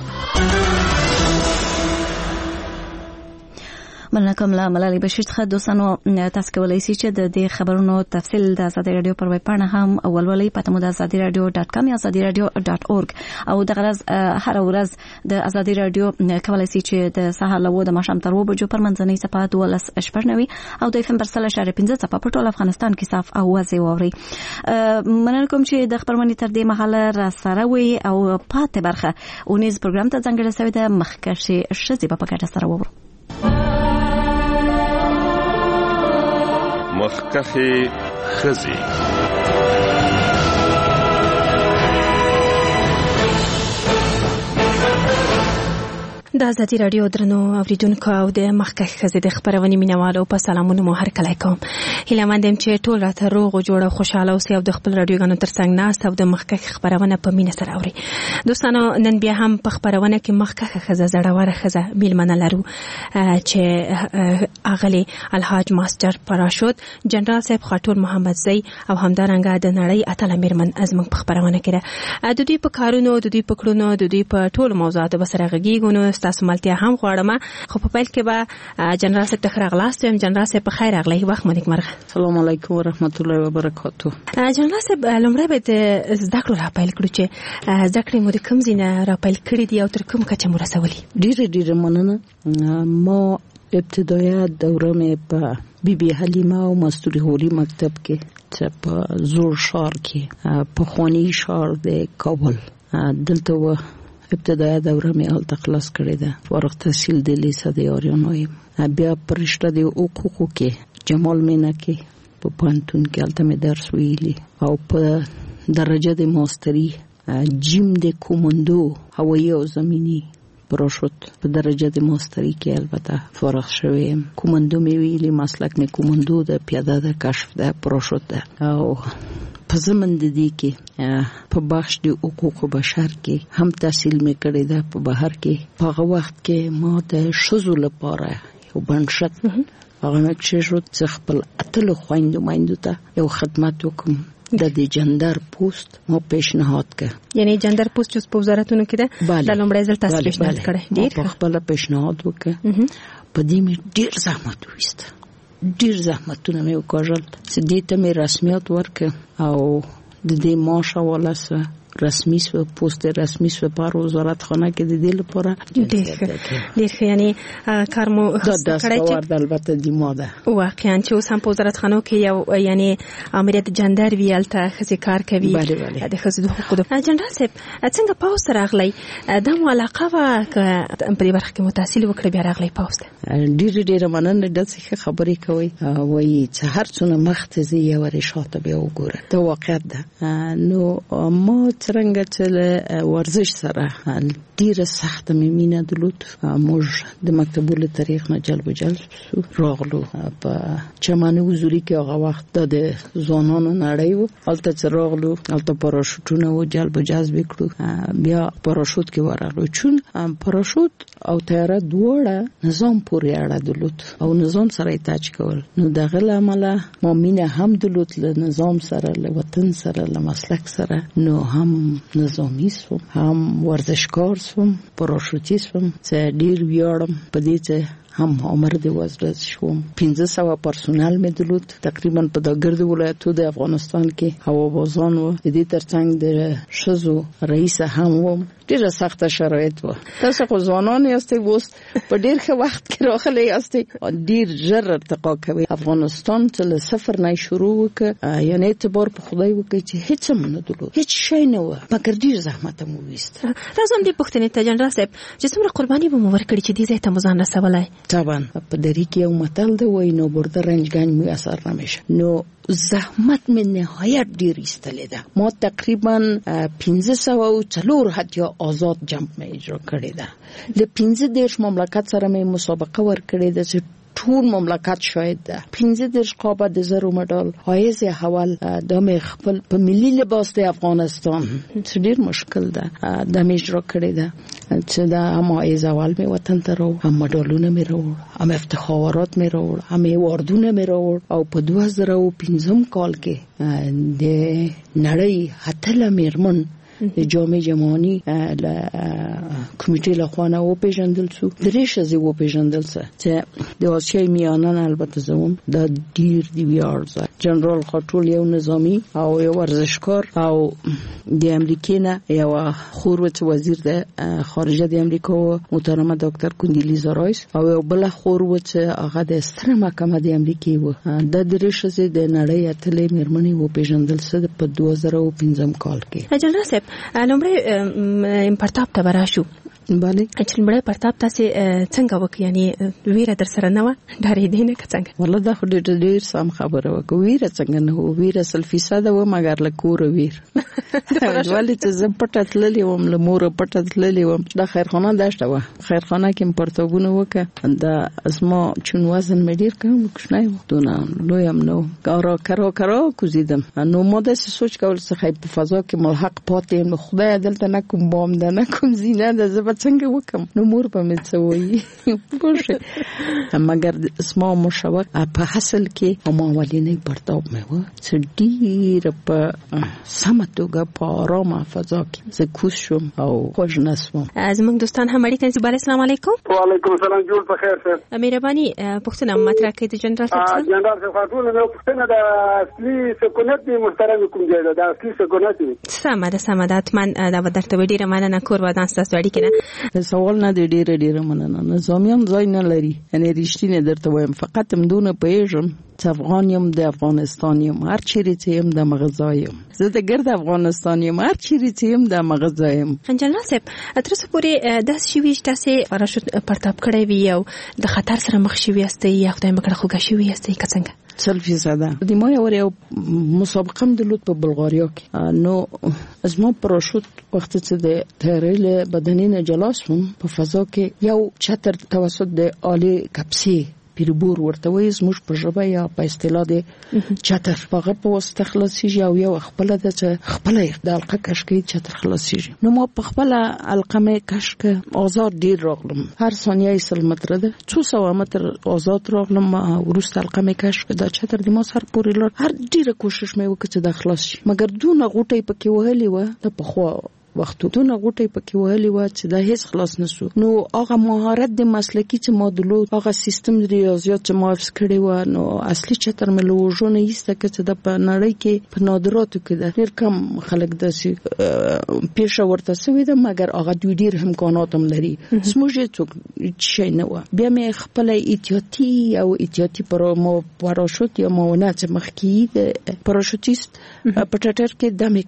مننه کوم لا ملالۍ بشیر څخه. دوستانو تاسو کولای شئ چې د دې خبرونو تفصیل د آزادۍ رادیو پر ویب پاڼه هم ولولئ. پته مو د azadiradio.com یا azadiradio.org او د غرض هر ورځ د آزادۍ رادیو کولای شئ چې د سهار له د ماښام تر 2 بجو پر منځنۍ صفه 12:90 او د FM پر 3.5 صفه په ټول افغانستان کې صاف او واضح واوري. مننه کوم چې د خبرونه تر دې مهاله را سره وي او پاتې برخه اونیز پروګرام ته ځانګړې شوې ده. مخکښ شذې په پکټه سره وورو. مخکښې ښځې د آزادۍ رادیو درنو اوریدونکو او د مخکښ ښځې د خبرونې مینوالو په سلامونه مو هرکلی کوم. هیله مند یم چې ټول راته روغ او جوړ او خوشاله اوسئ او د خپل رادیوګانو ترڅنګ ناست او د مخکښ خبرونه په مینه سره اورئ. دوستانو نن بیا هم په خبرونه کې مخکښه ښځه زړوره ښځه میلمنه لرو چې اغلی الحاج ماستر پراشود جنرال صاحب خاطر محمد زئی او همدارنګه د نړۍ اتله میرمن ازمن په خبرونه کې د دوی په کارونو د دوی په کړنو د دوی په ټول موضوعاتو به سره غږیږو. تاسو ملتیا هم غواړم خو په پیل کې به جنرال صاحب ته راغلاست یم. جنرال صاحب په خیر راغلی. وخت مو نیکمرغه. السلام علیکم ورحمت الله وبرکاتو. جنرال صاحب لومړی به د زده کړو را پیل کړو چې زده کړې مو د کوم ځای نه را پیل کړې دي او تر کوم کچه مو رسولي؟ ډېره مننه. ما ابتدایه دوره مې په بیبي حلیمه او مستوري هوري مکتب کې چې په زوړ ښار کې په خوانی ښار د کابل دلته و ابتدایه دوره مې هلته خلاص کړې ده. فارغ تحصیل د لیسه د یاریانو یم. بیا په رشته د حقوقو کې جمال مینا کې په پوهنتون کې هلته مې درس ویلي او په درجه د ماستري جیم د کومندو هوایي او زمینی پراشوت په درجه د ماستري کې البته فارغ شوی یم. کومندو مې ویلي مسلک مې کومندو د پیاده د کشف د پراشوت ده او په زمن د دې کې په بخش د حقوق بشر کې هم تحصیل مې کړی ده په بهر کې. په هغه وخت کې ما د ښځو لپاره یو بنسټ هغه مې کېښود چې خپل اتلو خویندو میندو ته یو خدمت وکړم. د جندر پوسټ مو پیشنهاد کړ. یعنی جندر پوسټ چې په وزارتونو کې ده د لومړي ځل تاسو پیشنهاد کړی. ډیر په خپل پیشنهاد وکړ. په دې مې ډیر زحمت وست. ډیر زحمتونه مې وکړل چې دې ته مې رسمیت ورکړ او د دې معاش ولسه رسمي سو پوسټ رسمي سو په وزارت خانه کې د دې لپاره ډېر یعنی کار مو کړی چې البته د ماده واقعا چې اوس هم په وزارت خانه کې یو یعنی امریت جندر ویلته خزي کار کوي د خزو حقوق جنرال صاحب څنګه پاوس راغلی د مو علاقه وا په دې برخه کې متحصل وکړي بیا راغلی پاوس ډېر مننه د څه خبرې کوي وایي چې هر څونه مخته زی یو رشاته بیا وګوره دا واقعیت ده نو ما څنګه چې ورزش سره ډیره سخت مینه درلود موږ د مکتبونو تاریخ نه جلب راغلو په چمن حضوري کې هغه وخت د ځوانانو نړۍ و البته چې راغلو البته پاراشوټونه و جلب جذب کړو بیا پاراشوټ کې ورغلو چون پاراشوټ او طیاره دواړه نظام پورې اړه درلود او نظام سره تاج کول نو دغه لامل ما مینه هم درلود له نظام سره له وطن سره له مسلک سره نو هم نظامی سوم هم ورزشکار سوم پاراشوټیست چې ډیر ویاړم په دې چې هم عمر د وزارت شوم 1500 پرسونل مې درلود تقریبا په د ګرد ولایتو د افغانستان کې هوابازان و د دې ترڅنګ د شزو رئیس هم و ډیره سخت شرایط و تاسو خو ځوانان یاستئ وس په ډیر ښه وخت کې راغلی یاستئ ډیر ژر ارتقا کوي افغانستان چې له صفر نه شروع وکړ یعنی اعتبار په خدای وکړي چې هیڅ هم نه درلود هیڅ شی نه و مګر ډیر زحمت مو وست راځم دې پښتنې ته جنرال صاحب چې څومره قرباني به مو ورکړي چې دې ځای ته مو ځان رسولای طبعا په دری کې یو متل دی وای نو برده رنجګان مو اثر نمیشه نو زحمت من نهایت ډیر ایستلې ده ما تقریبا 1504 حتی آزاد جمپ مې اجرا کړې ده له 15 مملکت سره مې مسابقه ور کړې ده چې ټول مملکت شاید ده 15 قابه د زرو مډال حایز اول د مې خپل په ملي لباس د افغانستان چې ډیر مشکل ده د مې اجرا کړې ده چې دا هم حایز اول مې وطن ته راو هم مډالونه مې راو هم افتخارات مې راو هم ایواردونه مې راو او په 2015 کال کې د نړۍ هتله میرمن د جامع جمعانی ل کمیټې له خوانه او پیژندل شو درې شزي او پیژندل څه چې د آسیای میانان البته زموږ د ډیر دی ویارز جنرال خاطول یو نظامی او یو ورزشکار او د امریکا نه یو خوروت وزیر د خارجه د امریکا محترمه دکتر کوندیلیزا رایس او یو بل خوروت هغه د ستره محکمه د امریکا و د درې شزي د نړۍ اتلې میرمنې او پیژندل څه په 2015 کال کې جنرال صاحب لومړی پرتاب ته براشو بله چې لومړی پرتاب تاسو څنګه وکړ یعنی ویره در سره نه و ډارې دی نه څنګه والله دا خو ډېر سم خبره وکړه ویره څنګه نه و ویره 100% و مګر له کور ویر ولې چې زه پټه تللې وم له مور پټه تللې وم د خیرخانه داشته و خیرخانه کې پرتابونه وکړه دا اسما چون وزن مې ډېر کم کوښنای و دونه لوی هم نو کارا کوزیدم نو ما د سوچ کول څه په فضا کې ملحق پاتې نو خدای دلته نه کوم بام ده نه کوم زینه ده څنګه وکم نو مور په مې څه وایي پوښه مګر اسما مشوق په حاصل کې ما ولینې پرتاب مې و چې ډیر په سمتوګه په آرامه فضا کې زه کوښ شوم او خوش نسوم زموږ دوستان هم اړیکه نصیب السلام علیکم وعلیکم السلام جوړ په خیر سره مهرباني پښتنه مطرح کوي د جنرال صاحب جنرال صاحب خاطر نو پښتنه د اصلي سکونت دی محترم کوم ځای ده د اصلي سکونت سمه ده اتمن دا ودرته ډیره مننه کور ودان ستاسو اړیکه نه سوال نه دی ډیره مننه نظامیان ځای نه لري یعنی رښتینه درته وایم فقط مدونه پېژم چې افغان یم د افغانستان یم هر چیرې چې یم د مغزا یم زه د ګرد افغانستان یم هر چیرې چې یم د مغزا یم جنرال صاحب تر څو پورې داسې شوي چې تاسې پاراشوټ پرتاب کړی وي او د خطر سره مخ شوي یاستئ یا خدای مکړه خوږه شوي یاستئ که څنګه 100% د ما یو مسابقه هم درلود په بلغاریا کې نو از ما پاراشوت وخت چې د تحریل بدني نه جلا شوم په فضا کې یو چتر توسط د عالی کپسي پیربور ورته وایي زموږ په ژبه یا په اصطلاح د چتر هغه په واسطه خلاصیږي او یو خپل د خپل د حلقه کشکې چتر خلاصیږي نو ما په خپل حلقه مې کشک آزاد ډیر راغلم هر ثانیه 100 متر ده 200 متر آزاد راغلم ورسته حلقه مې کشک دا چتر د ما سر پورې لار هر ډیره کوشش مې وکړه چې د خلاص شي مګر دونه غوټي پکې وهلې و د په خوا وختونه غوټي پکې وهلي و چې دا هیڅ خلاص نشو. نو هغه مهارت د مسلکی چې مودلو هغه سیستم ریاضیات چې ما حفظ کړی و نو اصلي چتر ملو وژونه ایسته چې د په نړۍ کې په نادراتو کې ده ډېر کم خلک داسې پیښه ورته سوي ده مګر هغه دوی ډېر امکانات هم لري. سموږ څوک شي نه و. بیا مې خپل احتیاطي پاراشوت یا ماونه چې مخکې د پاراشوتیست په ټټر کې دمه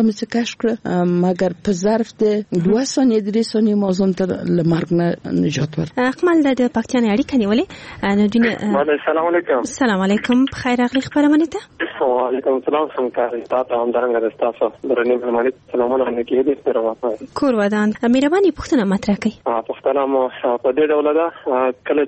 کش کړ مګر په ظرف د 2 ثانیې 3 ثانیې موزون تر لمرګ نه نجات ورکړ. اکمل د پاکستان اړیکه نیولې نو دنیا. السلام علیکم. السلام علیکم. بخیر راغلی خبرونه ته. وعلیکم السلام څنګه تاسو هم درنګ تاسو درنې ملمت سلامونه نه کېدې ستروا کور ودان مهرباني پښتنه مطرح کړئ. پښتنه مو په دې ډول ده کله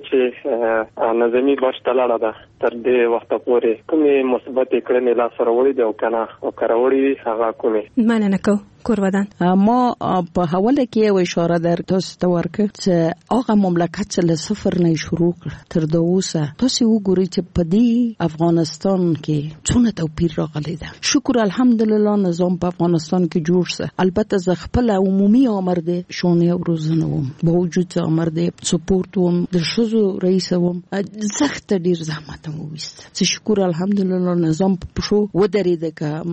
چې نظامی باش تلاړه ده تر دې وخت پورې کومې مثبت کړنې لا سره وړي او کنه او کراوړي هغه کومې مننه کو کور ودان. ما په حواله کې یو اشاره در تاسو ته ورکړ چې هغه مملکت چې له صفر نه شروع کړ تر دا اوسه تاسو وګورئ چې په دې افغانستان کې څونه توپیر راغلی ده. شکر الحمدلله نظام په افغانستان کې جوړ شه. البته ز خپل عمومي امر دي شونه او روزنه وم با وجود امر دي سپورت وم د شزو رئیس وم زخت ډیر زحمت مو وست چې شکر الحمدلله نظام په شو ودرېده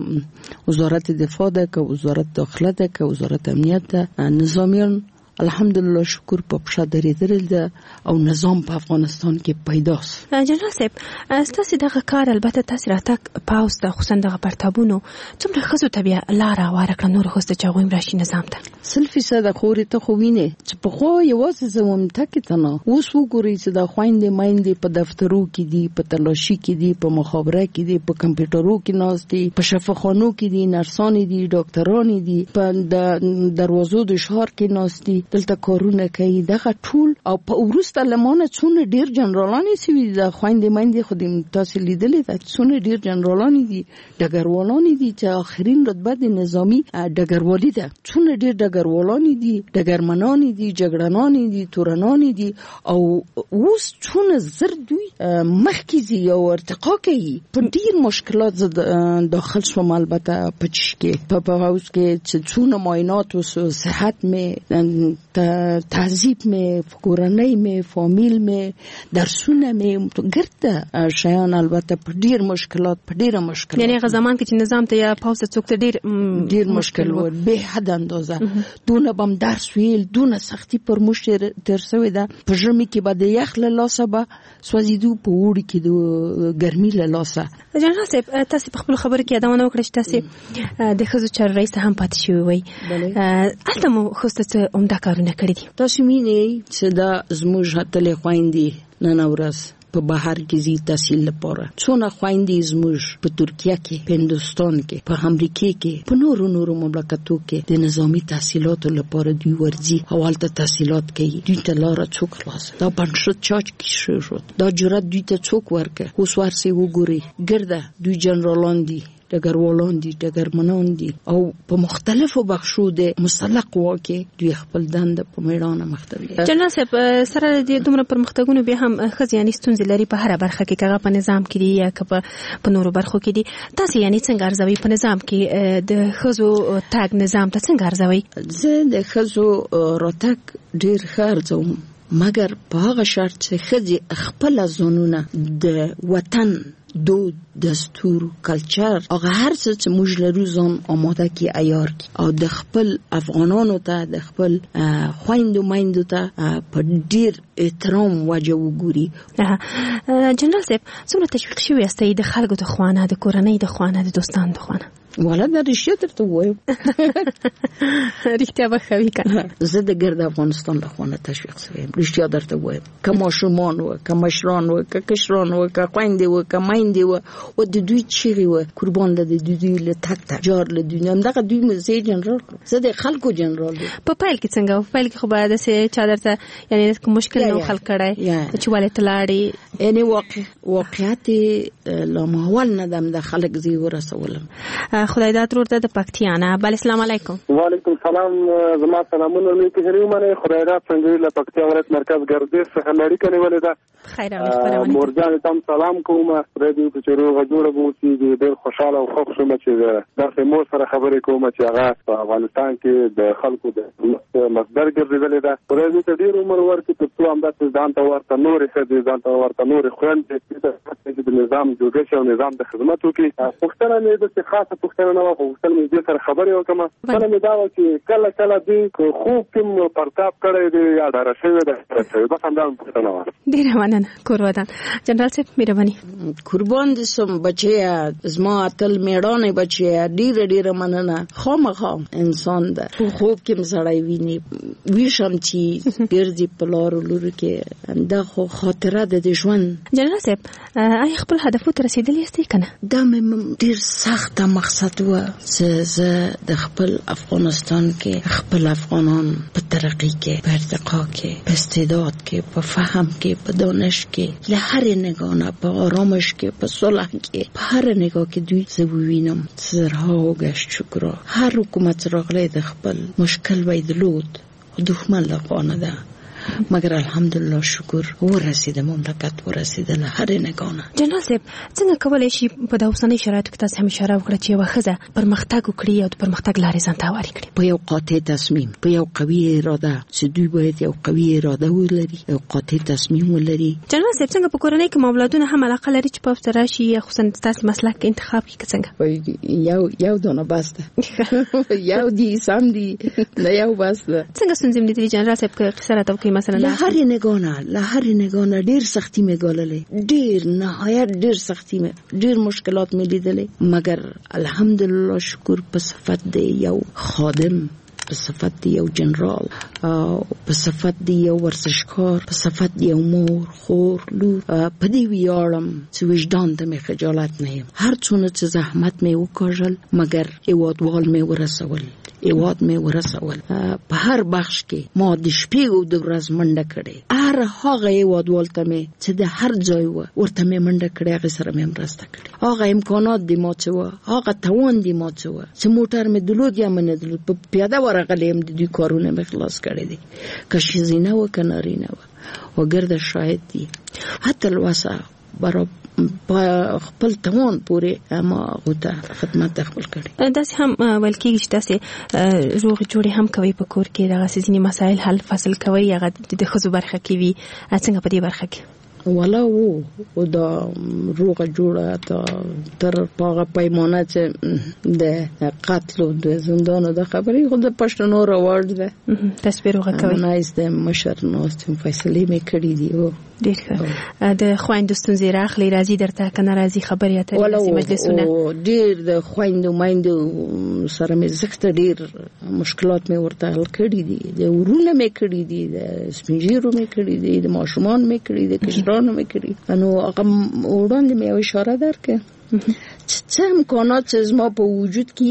که وزارت دفاع ده که وزارت داخله ده که وزارت امنیت ده نظامیان الحمدلله شکر په پښه درېدل ده او نظام په افغانستان کې پیداست. جنرال صاحب تاسو دغه کار البته تاسو راتګ پاوس د خصوصا دغه پرتابونو څومره خزو طبيعه لار وارکه نور خو ست چاغویم راشي نظام ته 100% خوري ته خو ویني چې په خو یوازې زموم تک ته نه اوس وګورئ چې د خويندې مایندې په دفترو کې دي په تلاشي کې دي په مخابره کې دي په کمپیوټرو کې ناست دي په شفاخانو کې دي نرسان دي ډاکټران دي په دروازو د شهر کې ناست دي دلته کارونه کوي دغه ټول او په ورسته لمانه څونه ډیر جنرالان سوي د خويندې مایندې خو د تاسو لیدلې د څونه ډیر جنرالان دي ډګروالان دي چې اخرین رتبه د نظامی ډګروالي ده څونه ډیر ډګروالان دي ډګرمنان دي جګړنان دي تورنان دي او اوس څونه زر دوی مخکې او ارتقا کوي په ډیر مشکلات داخل شوم البته پچ کې په هاوس کې چې څونه معاینات او صحت می تهذیب میں کورنۍ میں فامیل میں درسونه میں ګرته شیان البته په ډیر مشکلات په ډیره مشکل یعنی هغه زمان کې چې نظام ته یا پاوس څوک ته ډیر مشکل و به حد اندازه دونه بم درس ویل دونه سختی پر مشر درسوي ده په ژمي کې بده یخ له لاسه به سوځیدو په وړي کې د ګرمي له لاسه. جنرال صاحب تاسو په خپل خبره کې ادامه وکړئ چې تاسو د خزو چر رئیس هم پاتې شوی وي البته مو خوسته عمده کارونه کړی دي. تاسو مینه چې دا زموږ هتلې خويندې نن ورځ په بهر کې زی تحصیل لپاره څونه خويندې زموږ په ترکیه کې په هندستان کې په امریکا کې په نورو مملکتو کې د نظامی تحصیلاتو لپاره دوی ورځي او هلته تحصیلات کوي دوی ته لار څوک خلاص دا بنشت چاچ کې شو دا جرأت دوی ته څوک ورکه اوس ورسي وګوري ګرده دوی جنرالان دي ډګروالان دي ډګرمنان دي او په مختلفو بخشو د مسلح قوا کې دوی خپل دند په میدان مختوي. جنرال صاحب سره د دومره پرمختګونو به هم خزياني ستونزې لري په هر برخه کې کغه په نظام کې دي یا په نورو برخو کې دي تاسو یعنی څنګه ارزوي په نظام کې د خزو تاګ نظام ته څنګه ارزوي؟ زه د خزو راتګ ډیر خرځوم مګر په هغه شرط چې خزي خپل ځانونه د وطن دود دستور کلچر هغه هر څه چې موږ لرو ځان آماده کی عیار کی او د خپل افغانانو ته د خپل خويندو مایندو ته په ډیر احترام وجه وګوري. جنرال صاحب څومره تشویق شوی یاستئ د خلکو د خوانه د کورنۍ د خوانه د دوستانو د خوانه؟ ولا دا رښتیا درته وایم رښتیا به خوي کنه زه د ګرد افغانستان له خوانه تشویق شوم رښتیا درته وایم که ماشومان و که مشران و که کشران و که خويندې و که مایندې و او د دوی چیرې و قربان د دوی له تک تک جار له دنیا دغه دوی مزه جنرال زه د خلکو جنرال په پایل کې څنګه په پایل کې خو باید چې چا درته یعنی کوم مشکل نو حل کړای چې ولې تلاړي یعنی واقعیت لا ماول ندم د خلک زی ورسولم خدای داد ورور د پکتیا نه. بل السلام علیکم. وعلیکم سلام. زما سلامونه لیکي هریو منه خدای داد څنګه له پکتیا ولایت مرکز ګردیز څخه لړۍ کړې ده. خیر او خبرونه مورجان تم سلام کوم. ردیو په چیرو غوړه بوسي ډېر خوشاله او خوښ شوم چې د مور سره خبرې کوم چې هغه په افغانستان کې د خلکو د مصدر ګرځیدلې ده. ردیو ته ډېر عمر ورکړي ترڅو همداسې ځان ته ورته نورې ښځې ځان ته ورته نورې خویندې چې د نظام جوړ شي او نظام د خدمت وکړي. پوښتنه مې د خاصه پوښتنه نه وه خو غوښتل مې دې سره خبرې وکړم. پوښتنه مې دا وه چې کله دوی خوب کې پرتاب کړی دی یا ډاره شوې ده بس همدا مې پوښتنه وه. ډېره مننه کورودان. جنرال صاحب مهرباني. قربان دې سم بچیا زما اتل میړانې بچیا ډېره مننه. خامخا انسان ده په خوب کې مسړای ویني ویشم چې ګرځي په لارو لورو کې دا خو خاطره ده د ژوند. جنرال صاحب آیا خپل هدفو ته رسیدلی یاستئ کنه؟ دا مې ډېر سخت مقصد و چې زه د خپل افغانستان کې خپل افغانان په ترقی کې په ارتقا کې په استعداد کې په فهم کې په دانش کې له هر نگاه نه په آرامش کې په صلح کې په هر نگاه کې دوی زه ووینم زرها وګشت شکر هر حکومت راغلی د خپل مشکل ویدلود دښمن لغانه ده مگر الحمدلله شکر ورسیده مملکت ورسیده له هر نگاه. جنرال صاحب څنګه کولای شي په د اوسنۍ شرایطو کې تاسو هم اشاره وکړه چې یوه ښځه پرمختګ وکړي او د پرمختګ لارې ځان ته هوارې کړي؟ په یو قاطع تصمیم په یو قوي اراده چې دوی باید یو قوي اراده ولري یو قاطع تصمیم ولري. جنرال صاحب څنګه په کورنۍ کې اولادونه هم علاقه لري چې پوسټ راشي یا خصوصا تاسو مسلک انتخاب کړي څنګه؟ یو دونه بس ده یو دي سم دي نه یو بس ده. څنګه ستونزې لیدلې جنرال صاحب که قصه راته وکړي مثلا؟ له هر نگاه ډیر سختی می ګاللې ډیر نهایت ډیر سختی می ډیر مشکلات می لیدلې مگر الحمدلله شکر په صفت دی یو خادم په صفت دی یو جنرال په صفت دی یو ورزشکار په صفت دی یو مور خور لور په دې ویاړم چې وجدان ته می خجالت نه یم. هر څونه چې زحمت می وکړل مگر ایوادوال می ورسول په هر بخش کې ما د شپې او د ورځ منډه کړې هر هغه ایوادوال ته می چې د هر ځای و ورته می منډه کړې هغه سره می مرسته کړې هغه امکانات دی ما چې و هغه توان دی ما چې و چې موټر می دلود یا من دلود په پیاده ورغلم د دې کارونه می خلاص کړې دي که شزینه و کنارینه و وګرد شاهد دي حتی الواسه برابر په خپل توان پورې ما غوته خدمت خپل کړي. داسې هم ویل کېږي چې تاسې روغ جوړې هم کوي په کور کې دغسې ځینې مسایل حل فصل کوي هغه د ښځو برخه کې وي څنګه په دې برخه کې؟ ولا و دا روغه جوړه تر پاغه پیمانه چې د قتل او د زندان د خبرې خو د پښتنو راوړ ده تصویر روغه کوي نه است مشر نوست فیصله می کړی دی او ډېر ښه د خویندو ستونزې راخلي راځي درته که نه راځي خبرې اترې راځي مجلسونه ډېر د خویندو میندو سره مې زښته ډېر مشکلات مې ورته حل کړي دي د ورونه مې کړي دي د سپین ږیرو مې کړي دي د ماشومان مې کړي دي کشرانو مې کړي نو هغه وړاندې مې یو اشاره درکړه چې امکانات چې زما په وجود کې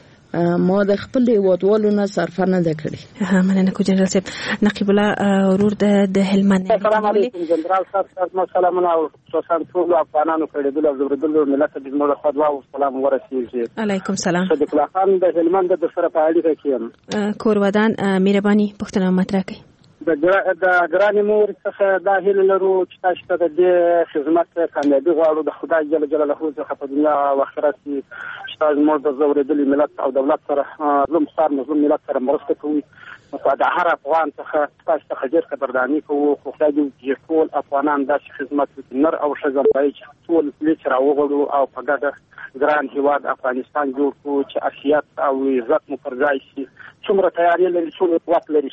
ما د خپل هیوادوالو نه صرفه نه ده کړې. مننه کو جنرال صاحب. نقیب الله ورور د هلمند. السلام علیکم جنرال صاحب تاسو سلامونه او خصوصا ټول افغانانو کړي د زوردلو ملت د نور خدوا او سلام ورسیږي. علیکم سلام. صدیق الله خان د هلمند د سره په اړیکه کې یم. کورودان مهرباني پښتنه مطرح کړئ. د ګرانې مور څخه دا هیله لرو چې تاسو ته د دې خدمت کامیابي غواړو د خدای جل جلاله څخه په دنیا او آخرت کې چې تاسو موږ د زوردلي ملت او دولت سره مظلوم ملت سره مرسته کوي د هر افغان څخه تاسو ته ډېر قدرداني کوو خو خدای دې چې ټول افغانان داسې خدمت وکړي نر او ښځه باید ټول لیچ راوغړو او په ګډه ګران هیواد افغانستان جوړ کړو چې عافیت او عزت مو پر ځای شي څومره تیاری لري څومره قوت لري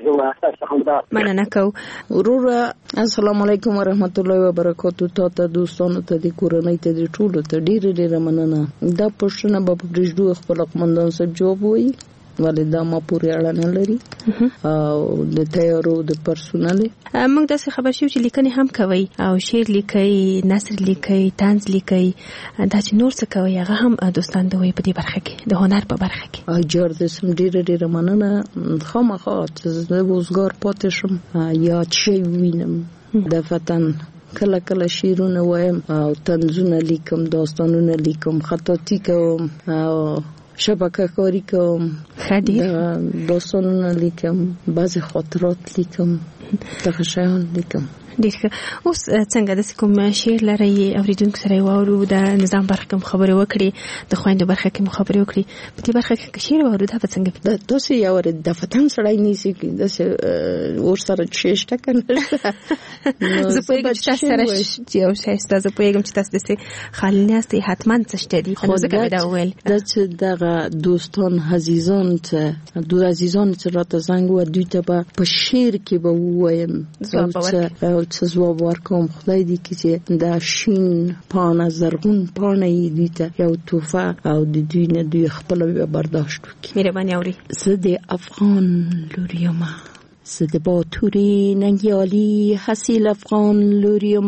مننه کو. ورور السلام علیکم ورحمت الله وبرکاتو ته دوستانو ته د کورنۍ ته د ټولو ته ډیره مننه. دا پښتنه په پرېږدو خپل قومندان صاحب جواب وایي ولې دا ما پورې اړه نه لري او د تیارو د پرسونل موږ داسې خبر شو چې لیکنې هم کوي او شعر لیکي نثر لیکي طنز لیکي دا چې نور څه کوي هغه هم دوستان دوی په دې برخه کې د هنر په برخه کې اجر د سم ډیره مننه. خامخا چې زه وزګار پاتې شم یا چې وینم د وطن کله کله شعرونه وایم او طنزونه لیکم، داستانونه لیکم، خطاطی کوم او شبکه کاری کوم، داستانونه لیکم، بعضی خاطرات لیکم، دغه شیان لیکم. ډیر اوس څنګه د کوم شعر لري اوریدونکو سره واورو د نظام برخه کوم خبرې وکړي، د خويندو برخه کې خبرې وکړي، په دې برخه کې شعر واورو دا څنګه د تاسو یو د فتن سړی نیسی کې د ور سره چشته کنه زه په یوه تاسو سره یو شای تاسو په یوه چې تاسو د خالنیاستي حتمان څه شته دي خو ځکه دا ویل د چې دغه دوستان عزیزان ته دوه عزیزان چې راته زنګ و دوی ته په شعر کې به وایم او څه ځواب ورکوم. خدای دې چې د شین پانه زرغون پانه دې ته یو توفه او د دوی نه دوی خپل برداشت وکړي. مهرباني اوري. زه د افغان لوریم، زه د باتوري ننګیالي حاصل افغان لوریم،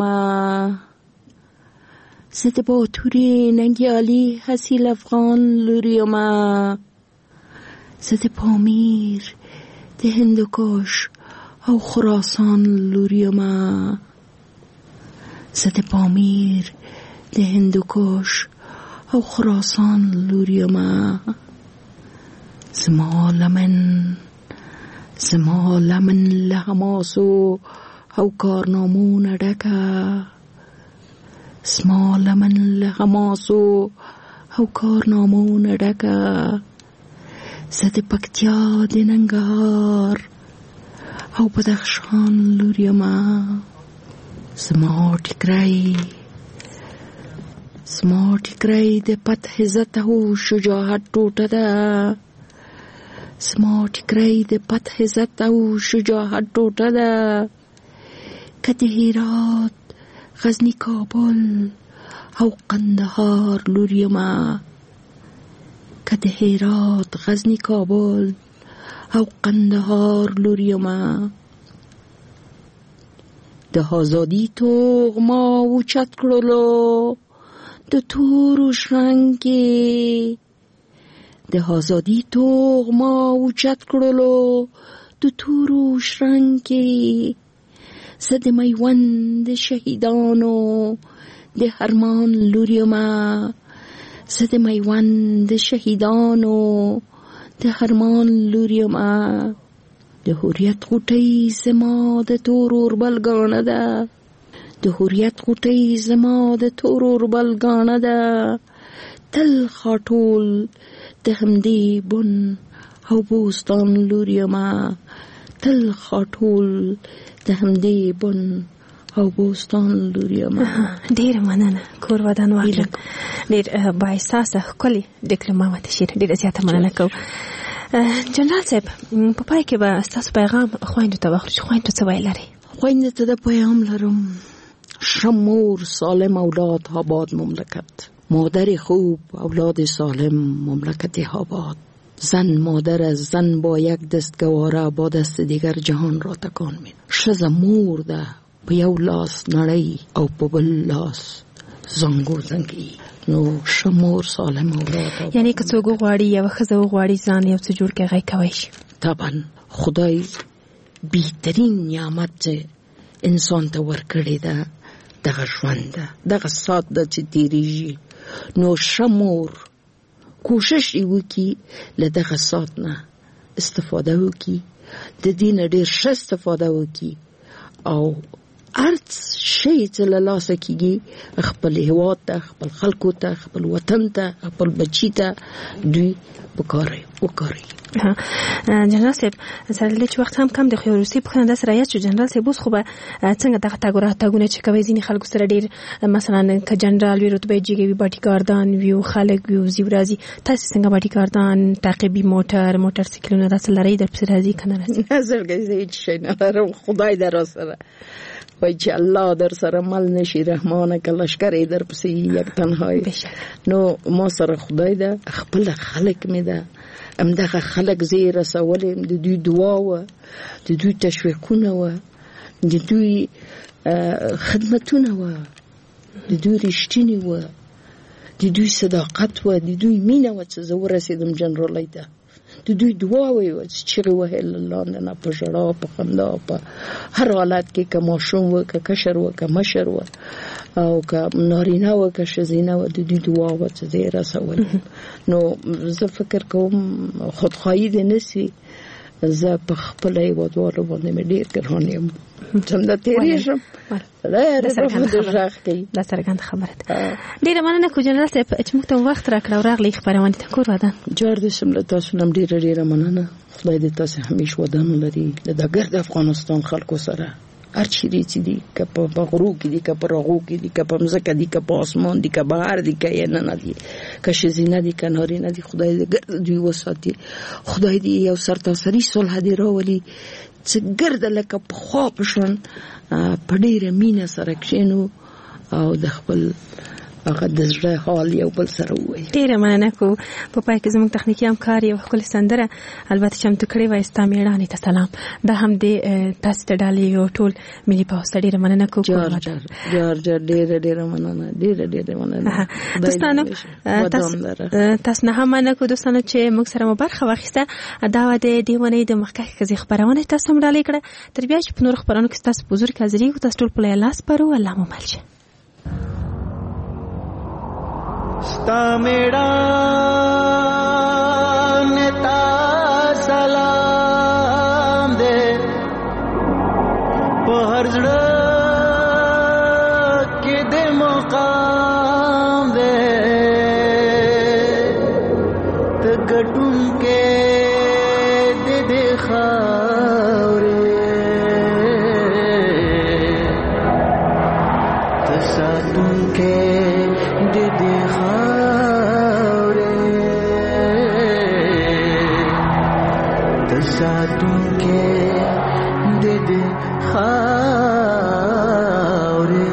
زه د باتوري ننګیالي حاصل افغان لوریم، زه د پامیر د هندوکش او خراسان لوریم، زه د پامیر د هندوکش او خراسان لوریم، زما لمن له حماسو او کارنامونه ډکه، زما لمن له حماسو او کارنامونه ډکه، زه د پکتیا د ننګرهار او بدخشان لوریم، زما ټیکری د فتح عزت او شجاعت ټوټه ده، زما ټیکری د فتح عزت او شجاعت ټوټه ده، که د هرات غزنی کابل او قندهار لوریم، که د هرات غزنی کابل او قندهار لوریم، د آزادی توغما اوچت کړلو د تورو شرنګې، د آزادی توغما اوچت کړلو د تورو شرنګې، زه د میوند شهیدانو د هرمان لوریم، زه د میوند شهیدانو د هرمان لوریم، د حریت غوټۍ زما د تورور بلګانه ده، د حریت غوټۍ زما د تورور بلګانه ده، تل خاټول د همدې بن او بوستان لوریم، تل خاټول د همدې بن او بوستان لوریم. ډیر مننه کور ودان واخلم. ډیر با احساسه ښکلي ډیپلوماټ شعر، ډیر زیاته مننه کوم. جنرال صاحب په پای کې به تاسو پیغام خويندو ته واخلئ. خويندو څه ویل لري؟ خويندو ته د پیغام لرم: شمور سالم اولاد آباد مملکت، مادر خوب اولاد سالم مملکت آباد، زن مادر از زن با یک دستگواره با دست دیگر جهان را تکان می. ښځه مور ده په یو لاس نړۍ او په بل لاس زنګو زنګي. نو شمور سالم اولاد، یعنی که څوک غواړي یو ښځه غواړي ځان یو څه جوړ کړي کوي شي. طبعا خدای بهترین نعمت انسان ته ورکړی ده دغه ژوند ده، دغه سات ده چې تیریږي. نو شمور کوشش وکړي له دغه سات نه استفاده وکړي، د دې نه ډېر ښه استفاده وکړي او ارت شي چې له لاسه کېږي خپل هېواد ته، خپل خلکو ته، خپل وطن ته، خپل بچي ته دوی وکاروي. جنرال صاحب سره له چې وخت هم کم د خو روسي په خنده سره یا چې جنرال صاحب اوس خو به څنګه دغه تاګونه چې کوي ځینې خلکو سره ډیر مثلا ک جنرال وی رتبه جګوي باډي ګاردان ویو خلک ویو زیورازي، تاسو څنګه باډي ګاردان تعقیبي موټر سایکلونه راسل لري در پسې راځي کنه راځي؟ نظر کوي چې نه لرم، خدای در سره وای چې الله در سره مل نشي رحمانه که لشکر در پسې یک تنهایی. نو ما سره خدای ده، خپل خلک می ده، امدغه خلک زیره سوالم، د دوی دعا و، د دوی تشویقونه و، د دوی خدمتونه و، د دوی رښتینی و، د دوی صداقت و، د دوی مینه و چې زه ورسېدم جنرالۍ ته. د دوی دعاوې چغې وهل لاندې نه په ژړا په خندا په هر حالت کې که ماشوم و که کشر و که مشر و او که نارینه و که ښځینه و د دوی دعا و چې زه یې رسول. نو زه فکر کوم خودخواهي دې نسي. زه په خپله هېوادوالو باندې مې ډېر ګران یم څنګه تېرېږم دا څرګنده خبره ده. ډېره مننه کو جنرال صاحب چې موږ ته وخت راکړه او راغلئ خپرونې ته. کور ودان جار دې شم له تاسو نه ډېره مننه. خدای دې تاسو همیشه ودان ولري د ګرد افغانستان خلکو سره هر چیرې چې دي که په غرو کې دي که په رغو کې دي که په مځکه دي که په آسمان دي که بهر دي که یې نه دي که ښځینه دي که نارینه دي خدای دې ګرد دوی وساتي. خدای دې یو سرتاسري صلح دې راولي چې ګرده لکه پخوا په شان په ډېره مینه سره کښېنو او د خپل هغه د زړه حال یو بل سره ووایي. ډېره مننه کو. په پای کې زموږ تخنیکي همکار یو ښکلې سندره البته چمتو کړې وه ستا مېړانې ته سلام. دا هم د تاسې ته ډالۍ یو ټول ملي پوځ ته ډېره مننه کو. جار ډېره مننه ډېره مننه. دوستانو تاسو نه هم مننه کو دوستانو چې موږ سره مو برخه واخیسته. دا وه د دې اونۍ د مخکښې ښځې خپرونه تاسو هم ډالۍ کړه. تر بیا چې په نورو خپرونو کې ستاسو په حضور کې حاضرېږو تاسو ټول په الله سپارو. الله مو مل شه. ستا میړانې ته سلام دې په هر زړه کې دې مقام دې ته ګټونکې دې خاورې ته ساتونکې دې ساتونکې دې خاورې.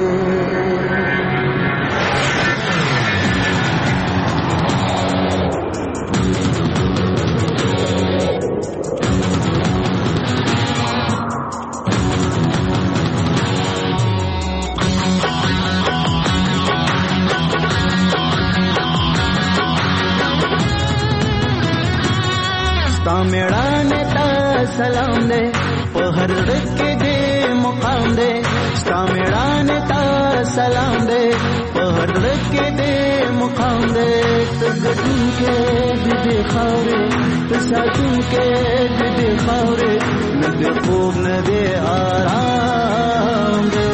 ستا میړانې ته سلام دې په هر زړه کې دې مقام دې. ستا میړانې ته سلام دې په هر زړه کې دې مقام دې ته ګټونکې دې خاورې ته ساتونکې دې خاورې نه دې خوب نه دې آرام دې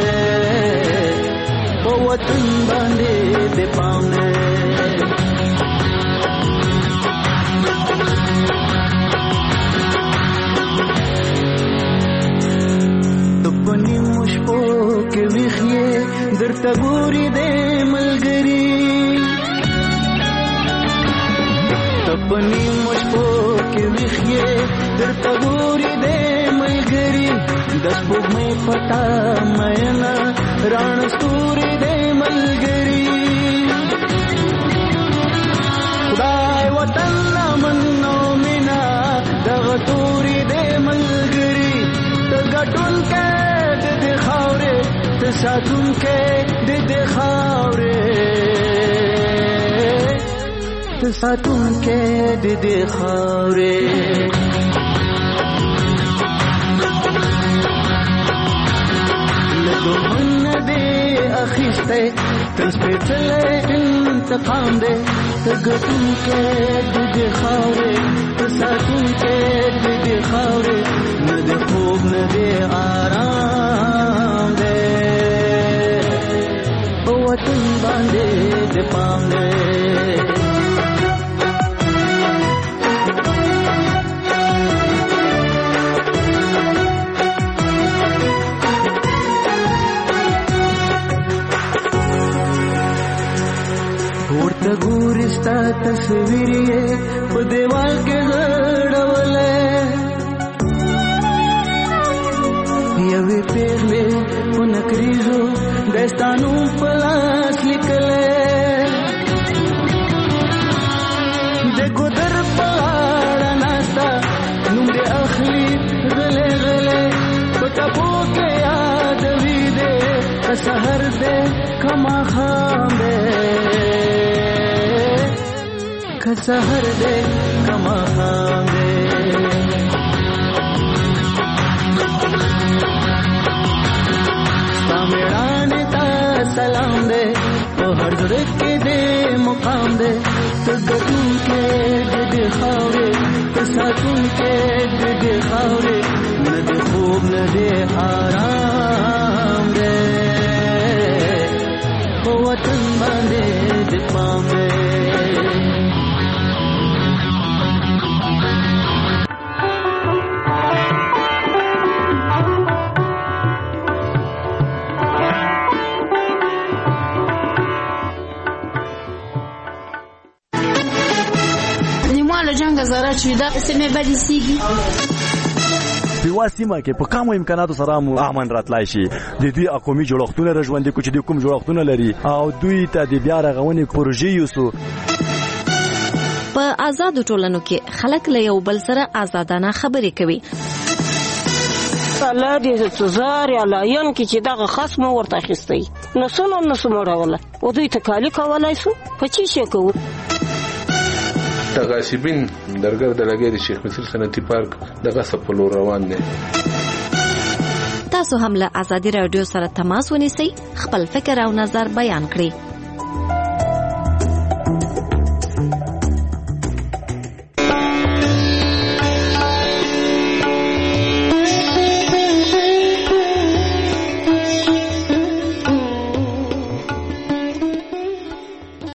په وطن باندې دې پام دې. پنی مشپو کې ویخې درته ګوري دې ملګري. پنی مشپو کې ویخې درته ګوري دې ملګري. د سپوږمۍ پټه مینا راڼ ستوري دې ملګري. خدای وطن امن او مینا دغه توري دې ملګري. ته ګټونکې دې خاورې ته ساتونکې دې خاورې ته ساتونکې دې خاورې. له دښمن نه دې اخیستی تل سپېڅلی انتقام دې. ته ګټونکې دې خاورې ته ساتونکې دې خاورې نه دې خوب نه دې آرام دې په وطن باندې دې پام دې. ورته ګوري ستا تصویر یې په دیوال کې غړولی. یوې پیغلې په نکریزو داستانو په لاس لیکلی. د ګودر په غاړه ناسته نوم دې اخلي غلی غلی. په ټپو کې یادوي دې که سحر دې که ماښام دې که سحر دې که ماخام دی ستا میړانې ته سلام دی په هر زړه کې دې مقام دی ته ګټونکی د دې خاورې ته ساتونکی د دې خاورې نه د خوب نه د آرام دی په وطن باندې د پام دی جنگ زراعت شویده سیمه بدی سیگی په سیمه کې په کومو امکاناتو سره امن راتلای شي د دوی قومي جوړښتونه رژوندې کوچ د کوم جوړښتونه لري او دوی ته د بیا رغونې پروژې یوسو په آزاد ټولنو کې خلک له یو بل سره آزادانه خبرې کوي الله دې تزار یا لاین کې چې دغه خصم ورته اخیستی نو څنګه نسموړوله او دوی ته کالی کولای سو په چی شي کوو تغاسبین درګر د لګي د شیخ مصر صنعتي پارک دغه سپلو روان دي تاسو هم له ازادي رادیو سره تماس ونیسئ خپل فکر او نظر بیان کړئ